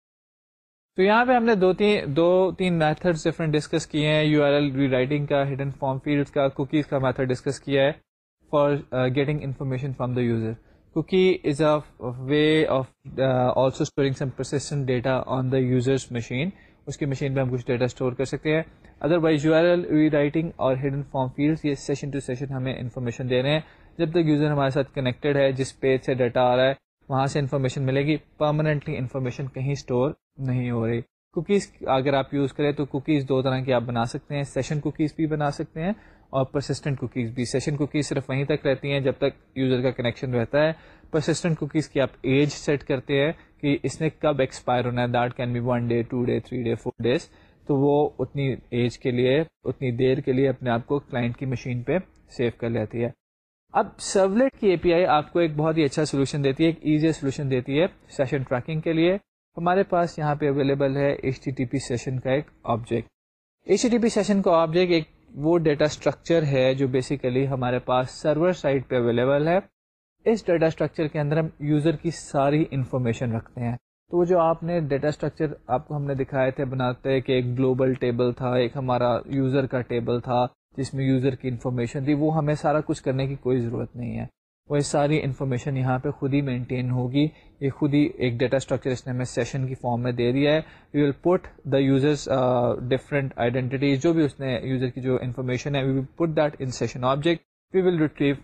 تو یہاں پہ ہم نے دو تین میتھڈ ڈفرنٹ ڈسکس کیے ہیں. URL ری رائٹنگ کا، ہڈن فارم فیلڈز کا، کوکیز کا میتھڈ ڈسکس کیا ہے for getting information from the user. Cookie is a way of also storing some persistent data on the user's machine. اس کی machine پہ ہم کچھ ڈیٹا اسٹور کر سکتے ہیں. ادروائز URL ری رائٹنگ اور ہڈن فارم فیلڈس یہ سیشن ٹو سیشن ہمیں انفارمیشن دے رہے ہیں. جب تک یوزر ہمارے ساتھ کنیکٹڈ ہے، جس پیج سے ڈیٹا آ رہا ہے وہاں سے انفارمیشن ملے گی. پرماننٹلی انفارمیشن کہیں اسٹور نہیں ہو رہی. کوکیز اگر آپ یوز کریں تو کوکیز دو طرح کی آپ بنا سکتے ہیں. سیشن کوکیز بھی بنا سکتے ہیں اور پرسسٹنٹ کوکیز بھی. سیشن کوکیز صرف وہیں تک رہتی ہیں جب تک یوزر کا کنیکشن رہتا ہے. پرسسٹنٹ کوکیز کی آپ ایج سیٹ کرتے ہیں کہ اس نے کب ایکسپائر ہونا ہے. That can be 1 day 2 day 3 day 4 days. تو وہ اتنی ایج کے لیے، اتنی دیر کے لیے اپنے آپ کو کلائنٹ کی مشین پہ سیو کر لیتی ہے. اب سرولیٹ کی API آپ کو ایک بہت ہی اچھا سولوشن دیتی ہے، ایک ایزی سولوشن دیتی ہے سیشن ٹریکنگ کے لیے. ہمارے پاس یہاں پہ اویلیبل ہے HTTP سیشن کا ایک آبجیکٹ. HTTP سیشن کا آبجیکٹ ایک وہ ڈیٹا اسٹرکچر ہے جو بیسیکلی ہمارے پاس سرور سائٹ پہ اویلیبل ہے. اس ڈیٹا اسٹرکچر کے اندر ہم یوزر کی ساری انفارمیشن رکھتے ہیں. تو وہ جو آپ نے ڈیٹا اسٹرکچر آپ کو ہم نے دکھائے تھے بناتے کہ ایک گلوبل ٹیبل تھا، ایک ہمارا یوزر کا ٹیبل تھا جس میں یوزر کی انفارمیشن تھی، وہ ہمیں سارا کچھ کرنے کی کوئی ضرورت نہیں ہے. وہ ساری انفارمیشن یہاں پہ خود ہی مینٹین ہوگی. یہ خود ہی ایک ڈیٹا اسٹرکچر اس نے ہمیں سیشن کی فارم میں دے دیا ہے. We will put the users different identities, جو بھی اس نے یوزر کی جو انفارمیشن ہے، we will put that in session object. We will retrieve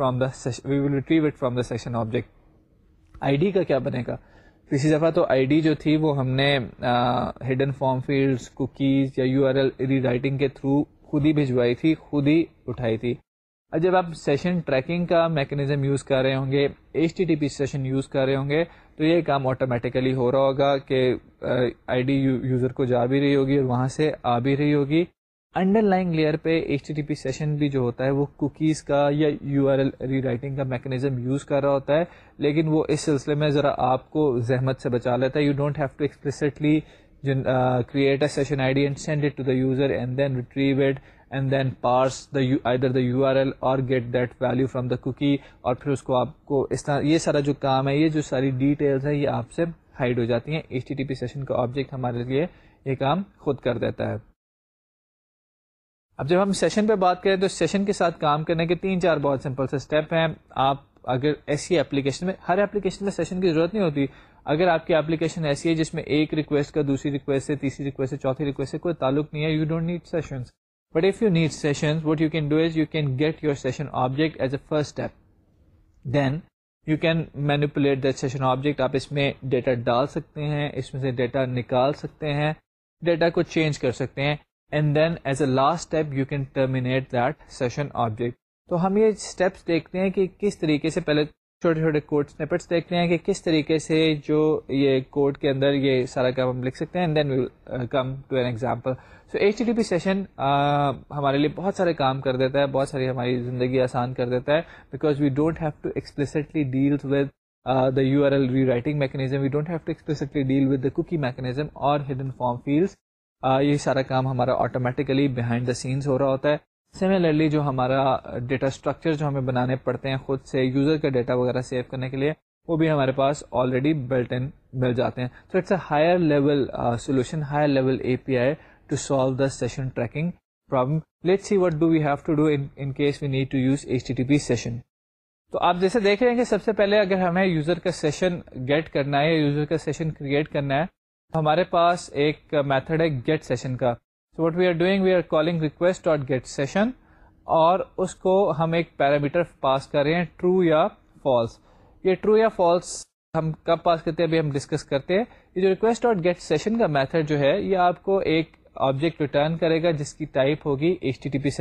it from the session object. I D کا کیا بنے گا؟ پچھلی دفعہ تو آئی ڈی جو تھی وہ ہم نے ہڈن فارم فیلڈز، کوکیز یا URL ری رائٹنگ کے تھرو خود ہی بھجوائی تھی، خود ہی اٹھائی تھی. اب جب آپ سیشن ٹریکنگ کا میکنزم یوز کر رہے ہوں گے، HTTP سیشن یوز کر رہے ہوں گے، تو یہ کام آٹومیٹیکلی ہو رہا ہوگا کہ آئی ڈی یوزر کو جا بھی رہی ہوگی اور وہاں سے آ بھی رہی ہوگی. انڈر لائن لیئر پہ HTTP سیشن بھی جو ہوتا ہے وہ کوکیز کا یا URL ری رائٹنگ کا میکنزم یوز کر رہا ہوتا ہے، لیکن وہ اس سلسلے میں ذرا آپ کو زحمت سے بچا لیتا ہے. You don't have to explicitly create a session ID and send it to the user and then retrieve it and then parse either the URL or get that value from the cookie, اور پھر اس کو آپ کو اس طرح یہ سارا جو کام ہے، یہ جو ساری ڈیٹیلز ہیں، یہ آپ سے ہائڈ ہو جاتی ہیں. HTTP سیشن کا آبجیکٹ ہمارے لیے یہ کام خود کر دیتا ہے. اب جب ہم سیشن پہ بات کریں تو سیشن کے ساتھ کام کرنے کے 3-4 بہت سمپل سے اسٹیپ ہیں. آپ اگر ایسی اپلیکیشن میں، ہر اپلیکیشن میں سیشن کی ضرورت نہیں ہوتی. اگر آپ کی اپلیکیشن ایسی ہے جس میں ایک ریکویسٹ کا دوسری ریکویسٹ سے، تیسری ریکویسٹ سے، چوتھی ریکویسٹ سے کوئی تعلق نہیں ہے، you don't need sessions. But if you need sessions, what you can do is you can get your session object as a first step. Then you can manipulate that session object. آپ اس میں data ڈال سکتے ہیں، اس میں سے data نکال سکتے ہیں، ڈیٹا کو چینج کر سکتے ہیں. And then as a last step you can terminate that session object. تو ہم یہ اسٹیپس دیکھتے ہیں کہ کس طریقے سے، پہلے چھوٹے چھوٹے کوڈ سنیپٹس دیکھتے ہیں کہ کس طریقے سے جو یہ کوڈ کے اندر یہ سارا کام ہم لکھ سکتے ہیں. And then we will come to an example. So HTTP session ہمارے لیے بہت سارے کام کر دیتا ہے، بہت ساری ہماری زندگی آسان کر دیتا ہے. Because we don't have to explicitly deal with the URL rewriting mechanism. We don't have to explicitly deal with the cookie mechanism or hidden form fields. یہ سارا کام ہمارا آٹومیٹیکلی بیہائنڈ دا سینس ہو رہا ہوتا ہے. سملرلی جو ہمارا ڈیٹا اسٹرکچر جو ہمیں بنانے پڑتے ہیں خود سے یوزر کا ڈیٹا وغیرہ سیو کرنے کے لیے، وہ بھی ہمارے پاس آلریڈی بلٹ ان مل جاتے ہیں. So it's a higher level solution, higher level API to solve the session tracking problem. Let's see what do we have to do in case we need to use HTTP session. تو آپ جیسے دیکھ رہے ہیں کہ سب سے پہلے اگر ہمیں یوزر کا سیشن گیٹ کرنا ہے، یوزر کا سیشن کریٹ کرنا ہے، ہمارے پاس ایک میتھڈ ہے گیٹ سیشن کا. So what we are doing, we are calling request dot get session, اور اس کو ہم ایک پیرامیٹر پاس کر رہے ہیں ٹرو یا فالس. یہ ٹرو یا فالس ہم کب پاس کرتے ہیں ابھی ہم ڈسکس کرتے ہیں. یہ جو ریکویسٹ ڈاٹ گیٹ سیشن کا میتھڈ جو ہے یہ آپ کو ایک آبجیکٹ ریٹرن کرے گا جس کی ٹائپ ہوگی HTTP session.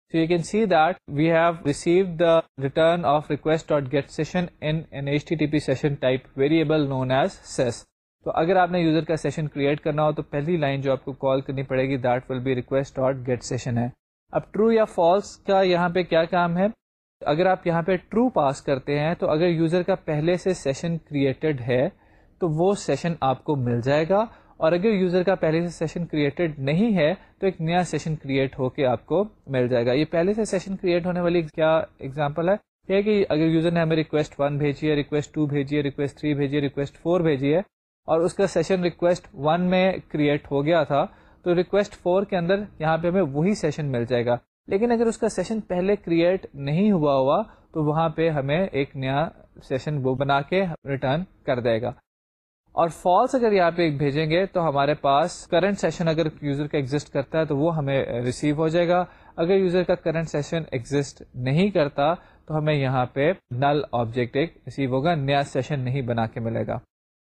So you can see that we have received the return of request.getSession in an HTTP session type variable known as ses. تو اگر آپ نے یوزر کا سیشن کریٹ کرنا ہو تو پہلی لائن جو آپ کو کال کرنی پڑے گی دیٹ ول بی request.getSession ہے. اب ٹرو یا فالس کا یہاں پہ کیا کام ہے؟ اگر آپ یہاں پہ ٹرو پاس کرتے ہیں تو اگر یوزر کا پہلے سے سیشن کریٹڈ ہے تو وہ سیشن آپ کو مل جائے گا, اور اگر یوزر کا پہلے سے سیشن کریٹڈ نہیں ہے تو ایک نیا سیشن کریٹ ہو کے آپ کو مل جائے گا. یہ پہلے سے سیشن کریٹ ہونے والی کیا ایگزامپل ہے؟ یہ کہ اگر یوزر نے ہمیں ریکویسٹ 1 بھیجی ہے, ریکویسٹ 2 بھیجی ہے, ریکویسٹ 3 بھیجی ہے, ریکویسٹ 4 بھیجی ہے, اور اس کا سیشن ریکویسٹ 1 میں کریٹ ہو گیا تھا, تو ریکویسٹ 4 کے اندر یہاں پہ ہمیں وہی سیشن مل جائے گا. لیکن اگر اس کا سیشن پہلے کریٹ نہیں ہوا تو وہاں پہ ہمیں ایک نیا سیشن وہ بنا کے ریٹرن کر دے گا. اور فالس اگر یہاں پہ بھیجیں گے تو ہمارے پاس کرنٹ سیشن اگر یوزر کا ایگزسٹ کرتا ہے تو وہ ہمیں ریسیو ہو جائے گا. اگر یوزر کا کرنٹ سیشن ایگزسٹ نہیں کرتا تو ہمیں یہاں پہ نل آبجیکٹ ایک ریسیو ہوگا, نیا سیشن نہیں بنا کے ملے گا.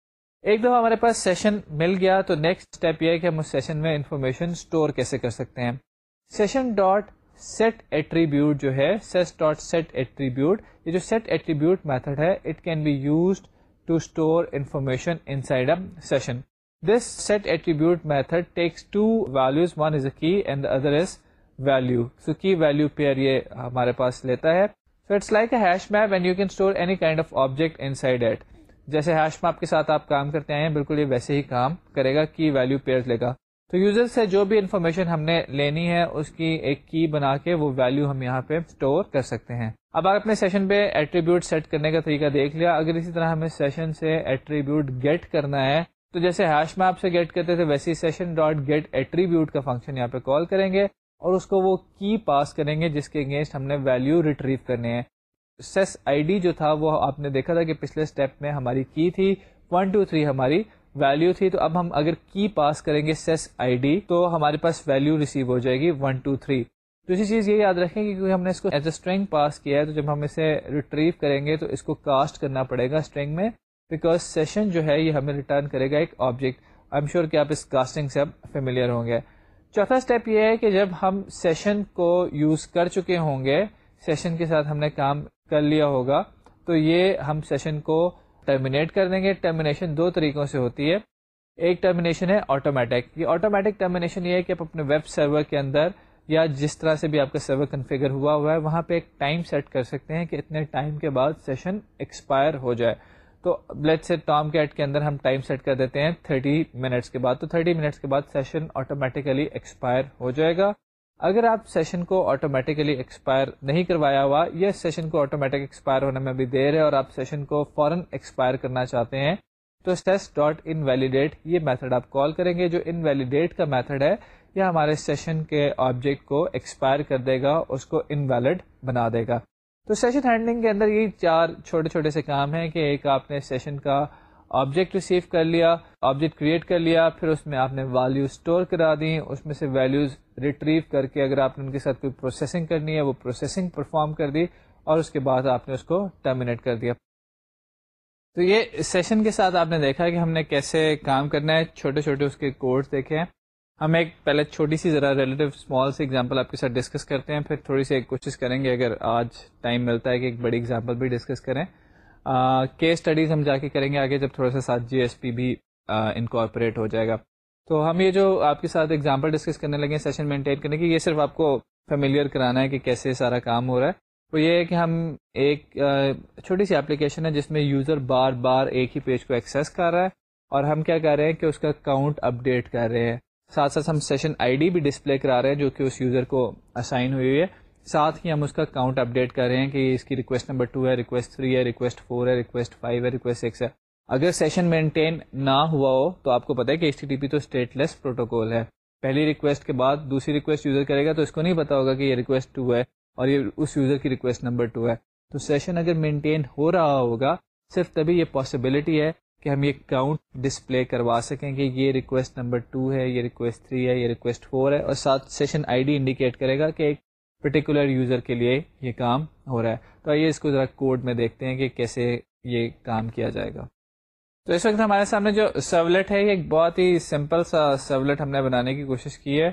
ایک دفعہ ہمارے پاس سیشن مل گیا تو نیکسٹ اسٹیپ یہ ہے کہ ہم اس سیشن میں انفارمیشن اسٹور کیسے کر سکتے ہیں. سیشن ڈاٹ سیٹ ایٹریبیوٹ جو ہے, سیس ڈاٹ سیٹ ایٹریبیوٹ, یہ جو سیٹ ایٹریبیوٹ میتھڈ ہے it can be used to store information inside a session. This set attribute method takes two values, one is a key and the other is value. So key value pair یہ ہمارے پاس لیتا ہے. So it's like a hash map and you can store any kind of object inside it. جیسے hash map کے ساتھ آپ کام کرتے ہیں بالکل یہ ویسے ہی کام کرے گا, کی ویلو پیئر لے گا. تو یوزر سے جو بھی انفارمیشن ہم نے لینی ہے اس کی ایک کی بنا کے وہ ویلو ہم یہاں پہ اسٹور کر سکتے ہیں. اب آپ اپنے سیشن پہ ایٹریبیوٹ سیٹ کرنے کا طریقہ دیکھ لیا. اگر اسی طرح ہمیں سیشن سے ایٹریبیوٹ گیٹ کرنا ہے تو جیسے ہیش میپ سے گیٹ کرتے تھے ویسے سیشن ڈاٹ گیٹ ایٹریبیوٹ کا فنکشن یہاں پہ کال کریں گے اور اس کو وہ کی پاس کریں گے جس کے اگینسٹ ہم نے ویلو ریٹریو کرنے ہیں. سیس آئی ڈی جو تھا وہ آپ نے دیکھا تھا کہ پچھلے اسٹیپ میں ہماری کی تھی 1 2 3 ہماری ویلو تھی. تو اب ہم اگر کی پاس کریں گے سیس آئی ڈی تو ہمارے پاس ویلو ریسیو ہو جائے گی 1 2 3. دوسری چیز یہ یاد رکھیں کہ کیونکہ ہم نے اس کو ایز اے اسٹرنگ پاس کیا ہے تو جب ہم اسے ریٹریو کریں گے تو اس کو کاسٹ کرنا پڑے گا اسٹرنگ میں, بیکاز سیشن جو ہے یہ ہمیں ریٹرن کرے گا ایک آبجیکٹ. آئی ایم شیور کہ آپ اس کاسٹنگ سے اب فیملیئر ہوں گے. چوتھا اسٹیپ یہ ہے کہ جب ہم سیشن کو یوز کر چکے ہوں گے, سیشن کے ساتھ ہم نے کام کر لیا ہوگا, تو یہ ہم سیشن کو ٹرمینیٹ کر دیں گے. ٹرمینیشن 2 طریقوں سے ہوتی ہے. ایک ٹرمینیشن ہے آٹومیٹک. یہ آٹومیٹک ٹرمینیشن یہ ہے کہ آپ اپنے ویب سرور کے اندر یا جس طرح سے بھی آپ کا سرور کنفیگر ہوا ہے وہاں پہ ایک ٹائم سیٹ کر سکتے ہیں کہ اتنے ٹائم کے بعد سیشن ایکسپائر ہو جائے. تو لیٹس سے ٹام کیٹ کے اندر ہم ٹائم سیٹ کر دیتے ہیں 30 منٹس کے بعد, تو 30 منٹس کے بعد سیشن آٹومیٹیکلی ایکسپائر ہو جائے گا. اگر آپ سیشن کو آٹومیٹیکلی ایکسپائر نہیں کروایا ہوا یا سیشن کو آٹومیٹک ایکسپائر ہونے میں بھی دیر ہے اور آپ سیشن کو فوراً ایکسپائر کرنا چاہتے ہیں تو سیس ڈاٹ انویلیڈیٹ یہ میتھڈ آپ کال کریں گے. جو انویلیڈیٹ کا میتھڈ ہے یہ ہمارے سیشن کے آبجیکٹ کو ایکسپائر کر دے گا, اس کو انویلڈ بنا دے گا. تو سیشن ہینڈلنگ کے اندر یہ 4 چھوٹے چھوٹے سے کام ہیں کہ ایک آپ نے سیشن کا آبجیکٹ ریسیو کر لیا, آبجیکٹ کریٹ کر لیا, پھر اس میں آپ نے ویلیو اسٹور کرا دی, اس میں سے ویلیوز ریٹریو کر کے اگر آپ نے ان کے ساتھ کوئی پروسیسنگ کرنی ہے وہ پروسیسنگ پرفارم کر دی, اور اس کے بعد آپ نے اس کو ٹرمینیٹ کر دیا. تو یہ سیشن کے ساتھ آپ نے دیکھا کہ ہم نے کیسے کام کرنا ہے, چھوٹے چھوٹے اس کے کوڈ دیکھے ہیں. ہم ایک پہلے چھوٹی سی ذرا ریلیٹیو اسمال سی ایگزامپل آپ کے ساتھ ڈسکس کرتے ہیں, پھر تھوڑی سی ایک کوشش کریں گے اگر آج ٹائم ملتا ہے کہ ایک بڑی ایگزامپل بھی ڈسکس کریں. کیس اسٹڈیز ہم جا کے کریں گے آگے جب تھوڑا سا ساتھ جی ایس پی بھی انکارپوریٹ ہو جائے گا. تو ہم یہ جو آپ کے ساتھ ایگزامپل ڈسکس کرنے لگے سیشن مینٹین کرنے کی, یہ صرف آپ کو فیملیئر کرانا ہے کہ کیسے سارا کام ہو رہا ہے. وہ یہ ہے کہ ہم ایک چھوٹی سی اپلیکیشن ہے جس میں یوزر بار بار ایک ہی پیج کو ایکسیس کر رہا ہے, اور ہم کیا کر رہے ہیں کہ اس کا کاؤنٹ اپڈیٹ کر رہے ہیں. ساتھ ساتھ ہم سیشن آئی ڈی بھی ڈسپلے کرا رہے ہیں جو کہ اس یوزر کو اسائن ہوئی ہے. ساتھ ہی ہم اس کا کاؤنٹ اپڈیٹ کر رہے ہیں کہ اس کی ریکویسٹ نمبر 2 ہے, ریکویسٹ 3 ہے, ریکویسٹ 4 ہے, ریکویسٹ 5 ہے, ریکویسٹ 6 ہے. اگر سیشن مینٹین نہ ہوا ہو تو آپ کو پتا ہے کہ HTTP تو اسٹیٹ لیس پروٹوکول ہے. پہلی ریکویسٹ کے بعد دوسری ریکویسٹ یوزر کرے گا تو اس کو نہیں پتا ہوگا کہ یہ ریکویسٹ 2 ہے اور یہ اس یوزر کی ریکویسٹ نمبر 2 ہے. تو سیشن اگر مینٹین ہو رہا ہوگا صرف تبھی یہ پاسبلٹی ہے کہ ہم یہ کاؤنٹ ڈسپلے کروا سکیں کہ یہ ریکویسٹ نمبر 2 ہے, یہ ریکویسٹ 3 ہے, یہ ریکویسٹ 4 ہے, اور ساتھ سیشن آئی ڈی انڈیکیٹ کرے گا کہ ایک پرٹیکولر یوزر کے لیے یہ کام ہو رہا ہے. تو آئیے اس کو ذرا کوڈ میں دیکھتے ہیں کہ کیسے یہ کام کیا جائے گا. تو اس وقت ہمارے سامنے جو سرولیٹ ہے یہ ایک بہت ہی سمپل سا سرولیٹ ہم نے بنانے کی کوشش کی ہے.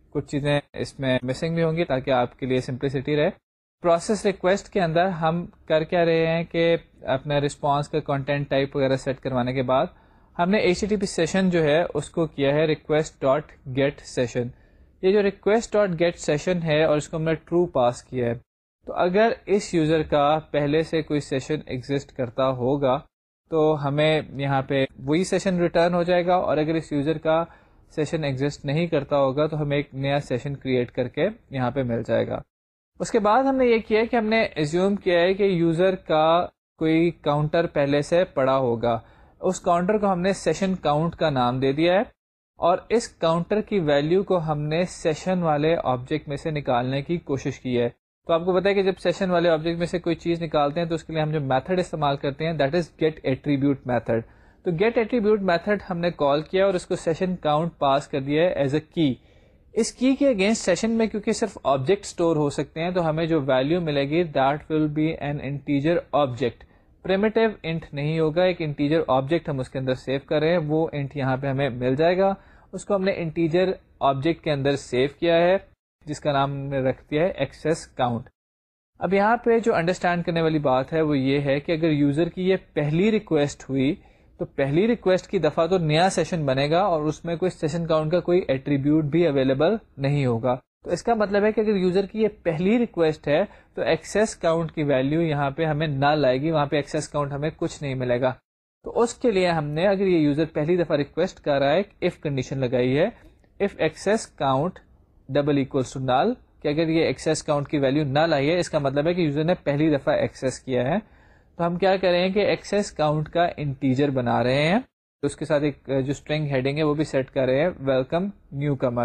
کچھ چیزیں اس میں مسنگ بھی ہوں گی تاکہ آپ کے لیے سمپلسٹی رہے. پروسیس ریکویسٹ کے اندر ہم کر کیا رہے ہیں کہ اپنا رسپانس کا کنٹینٹ ٹائپ وغیرہ سیٹ کروانے کے بعد ہم نے HTTP سیشن جو ہے اس کو کیا ہے ریکویسٹ ڈاٹ گیٹ سیشن. یہ جو ریکویسٹ ڈاٹ گیٹ سیشن ہے اور اس کو ہم نے ٹرو پاس کیا ہے. تو اگر اس یوزر کا پہلے سے کوئی سیشن ایگزسٹ کرتا ہوگا تو ہمیں یہاں پہ وہی سیشن ریٹرن ہو جائے گا, اور اگر اس یوزر کا سیشن ایگزسٹ نہیں کرتا ہوگا تو ہمیں ایک نیا سیشن کریٹ کر کے یہاں پہ مل جائے گا. اس کے بعد ہم نے یہ کیا کہ ہم نے ایزیوم کیا ہے کہ یوزر کا کوئی کاؤنٹر پہلے سے پڑا ہوگا. اس کاؤنٹر کو ہم نے سیشن کاؤنٹ کا نام دے دیا ہے, اور اس کاؤنٹر کی ویلیو کو ہم نے سیشن والے آبجیکٹ میں سے نکالنے کی کوشش کی ہے. تو آپ کو پتا ہے کہ جب سیشن والے آبجیکٹ میں سے کوئی چیز نکالتے ہیں تو اس کے لیے ہم جو میتھڈ استعمال کرتے ہیں that is get attribute method. تو گیٹ ایٹریبیوٹ میتھڈ ہم نے کال کیا اور اس کو سیشن کاؤنٹ پاس کر دیا ہے ایز اے کی. اس کی کے اگینسٹ سیشن میں کیونکہ صرف آبجیکٹ اسٹور ہو سکتے ہیں تو ہمیں جو ویلیو ملے گی that will be an integer object. Primitive int نہیں ہوگا, ایک انٹیجر آبجیکٹ ہم اس کے اندر سیو کر رہے ہیں, وہ انٹ یہاں پہ ہمیں مل جائے گا. اس کو ہم نے انٹیجر آبجیکٹ کے اندر سیو کیا ہے جس کا نام ہم نے رکھ دیا ہے ایکسیس کاؤنٹ. اب یہاں پہ جو انڈرسٹینڈ کرنے والی بات ہے وہ یہ ہے کہ اگر یوزر کی یہ پہلی ریکویسٹ ہوئی تو پہلی ریکویسٹ کی دفعہ تو نیا سیشن بنے گا اور اس میں کوئی سیشن کاؤنٹ کا کوئی ایٹریبیوٹ بھی اویلیبل نہیں ہوگا. تو اس کا مطلب ہے کہ اگر یوزر کی یہ پہلی ریکویسٹ ہے تو ایکسیس کاؤنٹ کی ویلیو یہاں پہ ہمیں نہ لائے گی, وہاں پہ ایکسیس کاؤنٹ ہمیں کچھ نہیں ملے گا. تو اس کے لیے ہم نے اگر یہ یوزر پہلی دفعہ ریکویسٹ کر رہا ہے اف کنڈیشن لگائی ہے, if access count double equals to null, کہ اگر یہ ایکسیس کاؤنٹ کی ویلیو نہ لائی ہے اس کا مطلب ہے کہ یوزر نے پہلی دفعہ ایکسیس کیا ہے. تو ہم کیا کریں گے کہ ایکسیس کاؤنٹ کا انٹیجر بنا رہے ہیں, اس کے ساتھ ایک جو اسٹرنگ ہیڈنگ ہے وہ بھی سیٹ کر رہے ہیں welcome newcomer.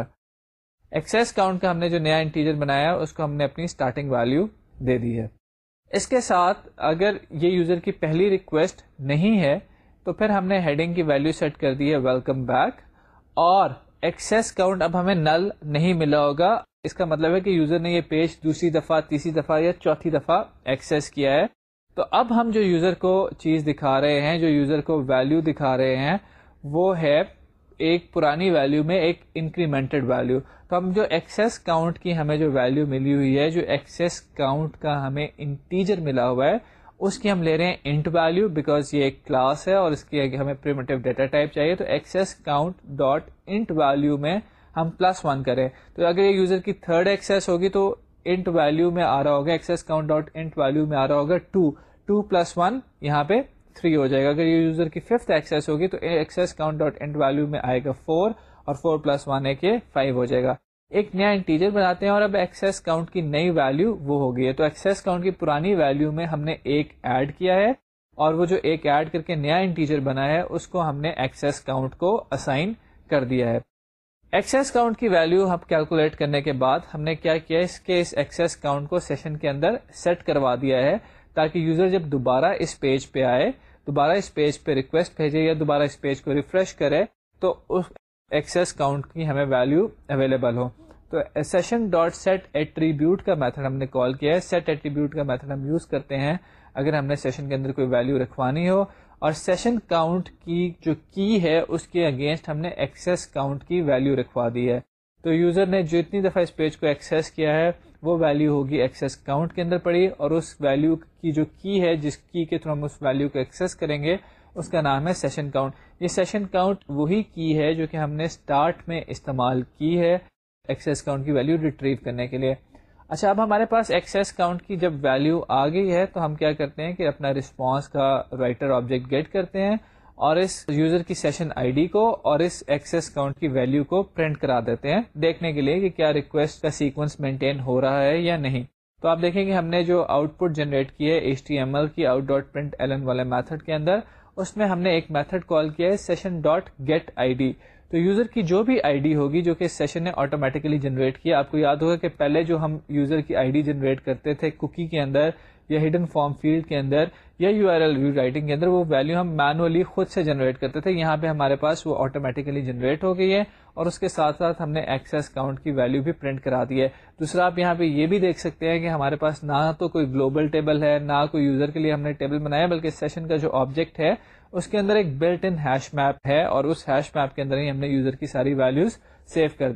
Access count کا ہم نے جو نیا انٹیجر بنایا اس کو ہم نے اپنی اسٹارٹنگ ویلیو دے دی ہے. اس کے ساتھ اگر یہ یوزر کی پہلی ریکویسٹ نہیں ہے تو پھر ہم نے ہیڈنگ کی ویلیو سیٹ کر دی ہے ویلکم بیک, اور ایکسیس کاؤنٹ اب ہمیں نل نہیں ملا ہوگا. اس کا مطلب ہے کہ یوزر نے یہ پیج دوسری دفعہ, تیسری دفعہ یا چوتھی دفعہ ایکسیس کیا ہے. تو اب ہم جو یوزر کو چیز دکھا رہے ہیں, جو یوزر کو ویلیو دکھا رہے ہیں وہ ہے ایک پرانی ویلیو میں ایک انکریمنٹڈ ویلیو. تو ہم جو ایکسیس کاؤنٹ کی ہمیں جو ویلیو ملی ہوئی ہے, جو ایکسیس کاؤنٹ کا ہمیں انٹیجر ملا ہوا ہے, اس کی ہم لے رہے ہیں انٹ ویلیو بیکاز یہ ایک کلاس ہے اور اس کی ہمیں پریمیٹیو ڈیٹا ٹائپ چاہیے. تو access count dot int value میں ہم +1 کریں. تو اگر یہ یوزر کی تھرڈ ایکسیس ہوگی تو انٹ ویلیو میں آ رہا ہوگا, access count dot int value میں آ رہا ہوگا 2, 2 + 1 یہاں پہ 3 ہو جائے گا. اگر یہ یوزر کی ففتھ ایکسیس ہوگی تو access count dot int value میں آئے گا 4, اور 4 + 1 ہے کہ 5 ہو جائے گا. ایک نیا انٹیجر بناتے ہیں اور اب ایکسیس کاؤنٹ کی نئی ویلیو وہ ہو گئی ہے. تو ایکسیس کاؤنٹ کی پرانی ویلیو میں ہم نے ایک ایڈ کیا ہے, اور وہ جو ایک ایڈ کر کے نیا انٹیجر بنا ہے اس کو ہم نے ایکسیس کاؤنٹ کو اسائن کر دیا ہے. ایکسیس کاؤنٹ کی ویلیو ہم کیلکولیٹ کرنے کے بعد ہم نے کیا کیا اس ایکسیس کاؤنٹ کو سیشن کے اندر سیٹ کروا دیا ہے تاکہ یوزر جب دوبارہ اس پیج پہ آئے, دوبارہ اس پیج پہ ریکویسٹ بھیجے یا دوبارہ اس پیج کو ریفریش کرے تو اس ایکسیس کاؤنٹ کی ہمیں ویلیو اویلیبل ہو. تو سیشن ڈاٹ سیٹ ایٹریبیوٹ کا میتھڈ ہم نے کال کیا ہے. سیٹ ایٹریبیوٹ کا میتھڈ ہم یوز کرتے ہیں اگر ہم نے سیشن کے اندر کوئی ویلیو رکھوانی ہو, اور سیشن کاؤنٹ کی جو کی ہے اس کے اگینسٹ ہم نے ایکسیس کاؤنٹ کی ویلیو رکھوا دی ہے. تو یوزر نے جتنی دفعہ اس پیج کو ایکسیس کیا ہے وہ ویلیو ہوگی ایکسیس کاؤنٹ کے اندر پڑی, اور اس ویلیو کی جو کی ہے جس کی کے تھرو ہم اس ویلیو کو ایکسیس کریں گے اس کا نام ہے سیشن کاؤنٹ. یہ سیشن کاؤنٹ وہی کی ہے جو کہ ہم نے اسٹارٹ میں استعمال کی ہے ایکسیس کاؤنٹ کی ویلیو ریٹریو کرنے کے لیے. اچھا, اب ہمارے پاس ایکسیس کاؤنٹ کی جب ویلیو آ گئی ہے تو ہم کیا کرتے ہیں کہ اپنا رسپانس کا رائٹر آبجیکٹ گیٹ کرتے ہیں اور اس یوزر کی سیشن آئی ڈی کو اور اس ایکسیس کاؤنٹ کی ویلیو کو پرنٹ کرا دیتے ہیں دیکھنے کے لیے کہ کیا ریکویسٹ کا سیکوینس مینٹین ہو رہا ہے یا نہیں. تو آپ دیکھیں کہ ہم نے جو آؤٹ پٹ جنریٹ کی ہے HTML کی out.println والے میتھڈ کے اندر, اس میں ہم نے ایک میتھڈ کال کیا ہے session dot get I D. تو یوزر کی جو بھی آئی ڈی ہوگی جو کہ سیشن نے آٹومیٹیکلی جنریٹ کیا, آپ کو یاد ہوگا کہ پہلے جو ہم یوزر کی آئی ڈی جنریٹ کرتے تھے کوکی کے اندر یا ہڈن فارم فیلڈ کے اندر یا URL ویو رائٹنگ کے اندر, وہ ویلیو ہم مینولی خود سے جنریٹ کرتے تھے. یہاں پہ ہمارے پاس وہ آٹومیٹیکلی جنریٹ ہو گئی ہے اور اس کے ساتھ ساتھ ہم نے ایکسیس کاؤنٹ کی ویلیو بھی پرنٹ کرا دی ہے. دوسرا, آپ یہاں پہ یہ بھی دیکھ سکتے ہیں کہ ہمارے پاس نہ تو کوئی گلوبل ٹیبل ہے, نہ کوئی یوزر کے لیے ہم نے ٹیبل بنایا, بلکہ سیشن کا جو آبجیکٹ ہے اس کے اندر ایک بلٹ ان ہیش میپ ہے اور اس ہیش میپ کے اندر ہی ہم نے یوزر کی ساری ویلیوز سیو کر دی ہیں.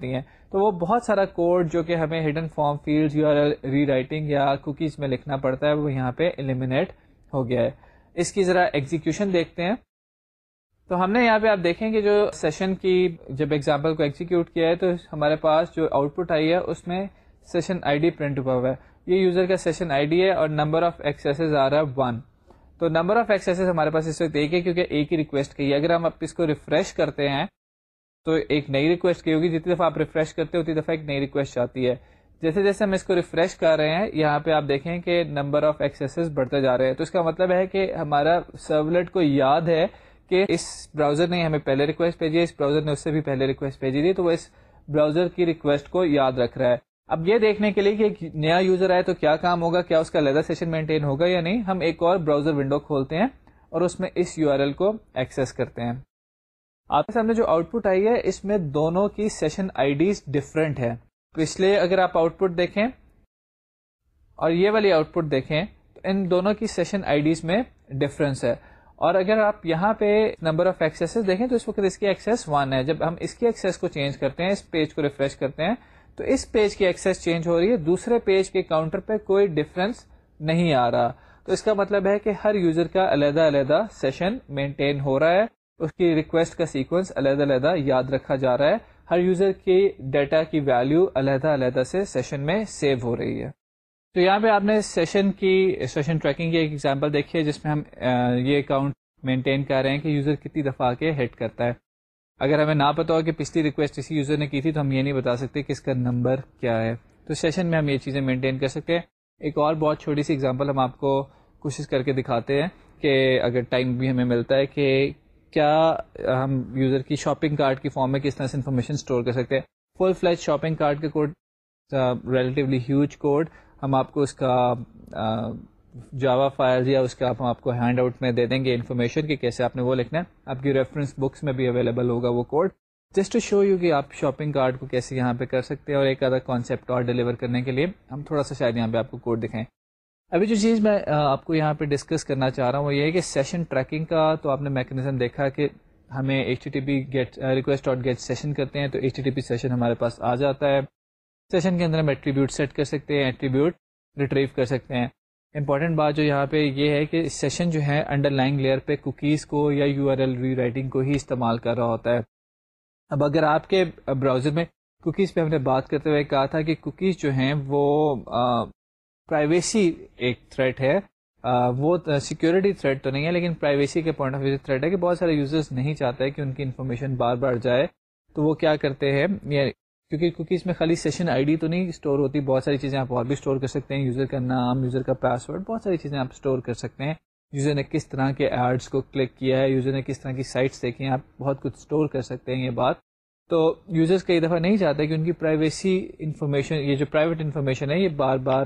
تو وہ بہت سارا کوڈ جو کہ ہمیں hidden form field URL rewriting یا کوکیز میں لکھنا پڑتا ہے وہ یہاں پہ ایلیمینیٹ ہو گیا ہے. اس کی ذرا ایگزیکیوشن دیکھتے ہیں. تو ہم نے یہاں پہ آپ دیکھیں کہ جو سیشن کی جب ایگزامپل کو ایگزیکیوٹ کیا ہے تو ہمارے پاس جو آؤٹ پٹ آئی ہے اس میں سیشن آئی ڈی پرنٹ ہوا ہوا ہے. یہ یوزر کا سیشن آئی ڈی ہے اور نمبر آف ایکسیسز آ رہا ہے 1. تو نمبر آف ایکسیسز ہمارے پاس اس وقت ایک ہے کیونکہ ایک ہی ریکویسٹ کی ہے. اگر ہم اس کو ریفریش کرتے ہیں تو ایک نئی ریکویسٹ کی ہوگی. جتنی دفعہ آپ ریفریش کرتے ہیں اتنی دفعہ ایک نئی ریکویسٹ آتی ہے. جیسے جیسے ہم اس کو ریفریش کر رہے ہیں یہاں پہ آپ دیکھیں کہ نمبر آف ایکسیسز بڑھتے جا رہے ہیں. تو اس کا مطلب ہے کہ ہمارا سرولیٹ کو یاد ہے کہ اس براؤزر نے ہمیں پہلے ریکویسٹ بھیجی ہے, اس براؤزر نے اس سے بھی پہلے ریکویسٹ بھیجی تھی, تو وہ اس براؤزر کی ریکویسٹ کو یاد رکھ رہا ہے. اب یہ دیکھنے کے لیے کہ ایک نیا یوزر آئے تو کیا کام ہوگا, کیا اس کا علیحدہ سیشن مینٹین ہوگا یا نہیں, ہم ایک اور براؤزر ونڈو کھولتے ہیں اور اس میں اس URL کو ایکسیس کرتے ہیں. آپ کے سامنے جو آؤٹ پٹ آئی ہے اس میں دونوں کی سیشن آئی ڈیز ڈفرینٹ ہے. تو اس لیے اگر آپ آؤٹ پٹ دیکھیں اور یہ والی آؤٹ پٹ دیکھیں تو ان دونوں کی سیشن آئی ڈیز میں ڈفرینس ہے. اور اگر آپ یہاں پہ نمبر آف ایکسیسز دیکھیں تو اس وقت اس کی ایکسیس 1 ہے. جب ہم اس کی ایکسیس کو چینج کرتے ہیں, اس پیج کو ریفریش کرتے ہیں, تو اس پیج کی ایکسیس چینج ہو رہی ہے, دوسرے پیج کے کاؤنٹر پہ کوئی ڈفرینس نہیں آ رہا. تو اس کا مطلب ہے کہ ہر یوزر کا علیحدہ علیحدہ سیشن مینٹین ہو رہا ہے, اس کی ریکویسٹ کا سیکوینس علیحدہ علیحدہ یاد رکھا جا رہا ہے, ہر یوزر کی ڈیٹا کی ویلیو علیحدہ علیحدہ سے سیشن میں سیو ہو رہی ہے. تو یہاں پہ آپ نے سیشن ٹریکنگ کی ایک ایگزامپل دیکھی ہے جس میں ہم یہ اکاؤنٹ مینٹین کر رہے ہیں کہ یوزر کتنی دفعہ آ کے ہٹ کرتا ہے. اگر ہمیں نہ پتا ہو کہ پچھلی ریکویسٹ اسی یوزر نے کی تھی تو ہم یہ نہیں بتا سکتے کہ اس کا نمبر کیا ہے. تو سیشن میں ہم یہ چیزیں مینٹین کر سکتے ہیں. ایک اور بہت چھوٹی سی ایگزامپل ہم آپ کو کوشش کر کے دکھاتے ہیں کہ اگر ٹائم بھی ہمیں ملتا ہے کہ کیا ہم یوزر کی شاپنگ کارٹ کی فارم میں کس طرح سے انفارمیشن اسٹور کر سکتے ہیں. فل فلیج شاپنگ کارٹ کا کوڈ ریلیٹیولی ہیوج کوڈ, ہم آپ کو اس کا جاوا فائل یا اس کا ہم آپ کو ہینڈ آؤٹ میں دے دیں گے انفارمیشن کہ کیسے آپ نے وہ لکھنا ہے. آپ کی ریفرنس بکس میں بھی اویلیبل ہوگا وہ code, just to show you کہ آپ شاپنگ کارٹ کو کیسے یہاں پہ کر سکتے ہیں. اور ایک آدھا کانسیپٹ اور ڈیلیور کرنے کے لیے ہم تھوڑا سا شاید یہاں پہ آپ کو کوڈ دکھائیں. ابھی جو چیز میں آپ کو یہاں پہ ڈسکس کرنا چاہ رہا ہوں وہ یہ ہے کہ سیشن ٹریکنگ کا تو آپ نے میکنزم دیکھا کہ ہمیں HTTP get request dot get session کرتے ہیں تو HTTP سیشن ہمارے پاس آ جاتا ہے. سیشن کے اندر ہم ایٹریبیوٹ سیٹ کر سکتے ہیں, ایٹریبیوٹ ریٹریو کر سکتے ہیں. امپورٹنٹ بات جو یہاں پہ یہ ہے کہ سیشن جو ہے انڈر لائنگ لیئر پہ کوکیز کو یا URL ری رائٹنگ کو ہی استعمال کر رہا ہوتا ہے. اب اگر آپ کے براؤزر میں کوکیز پہ ہم نے بات کرتے ہوئے کہا تھا کہ کوکیز جو ہیں وہ پرائیویسی ایک تھریٹ ہے, وہ سیکورٹی تھریٹ تو نہیں ہے لیکن پرائیویسی کے پوائنٹ آف ویو سے تھریٹ ہے کہ بہت سارے یوزرز نہیں چاہتے کہ ان کی انفارمیشن بار بار جائے. تو وہ کیا کرتے ہیں, کیونکہ کوکیز میں خالی سیشن آئی ڈی تو نہیں اسٹور ہوتی, بہت ساری چیزیں آپ اور بھی اسٹور کر سکتے ہیں. یوزر کا نام, یوزر کا پاسورڈ, بہت ساری چیزیں آپ اسٹور کر سکتے ہیں. یوزر نے کس طرح کے ایڈس کو کلک کیا ہے, یوزر نے کس طرح کی سائٹس دیکھی ہیں, آپ بہت کچھ اسٹور کر سکتے ہیں. یہ بات تو یوزرز کئی دفعہ نہیں چاہتے کہ ان کی پرائیویسی انفارمیشن, یہ جو پرائیویٹ انفارمیشن ہے یہ بار بار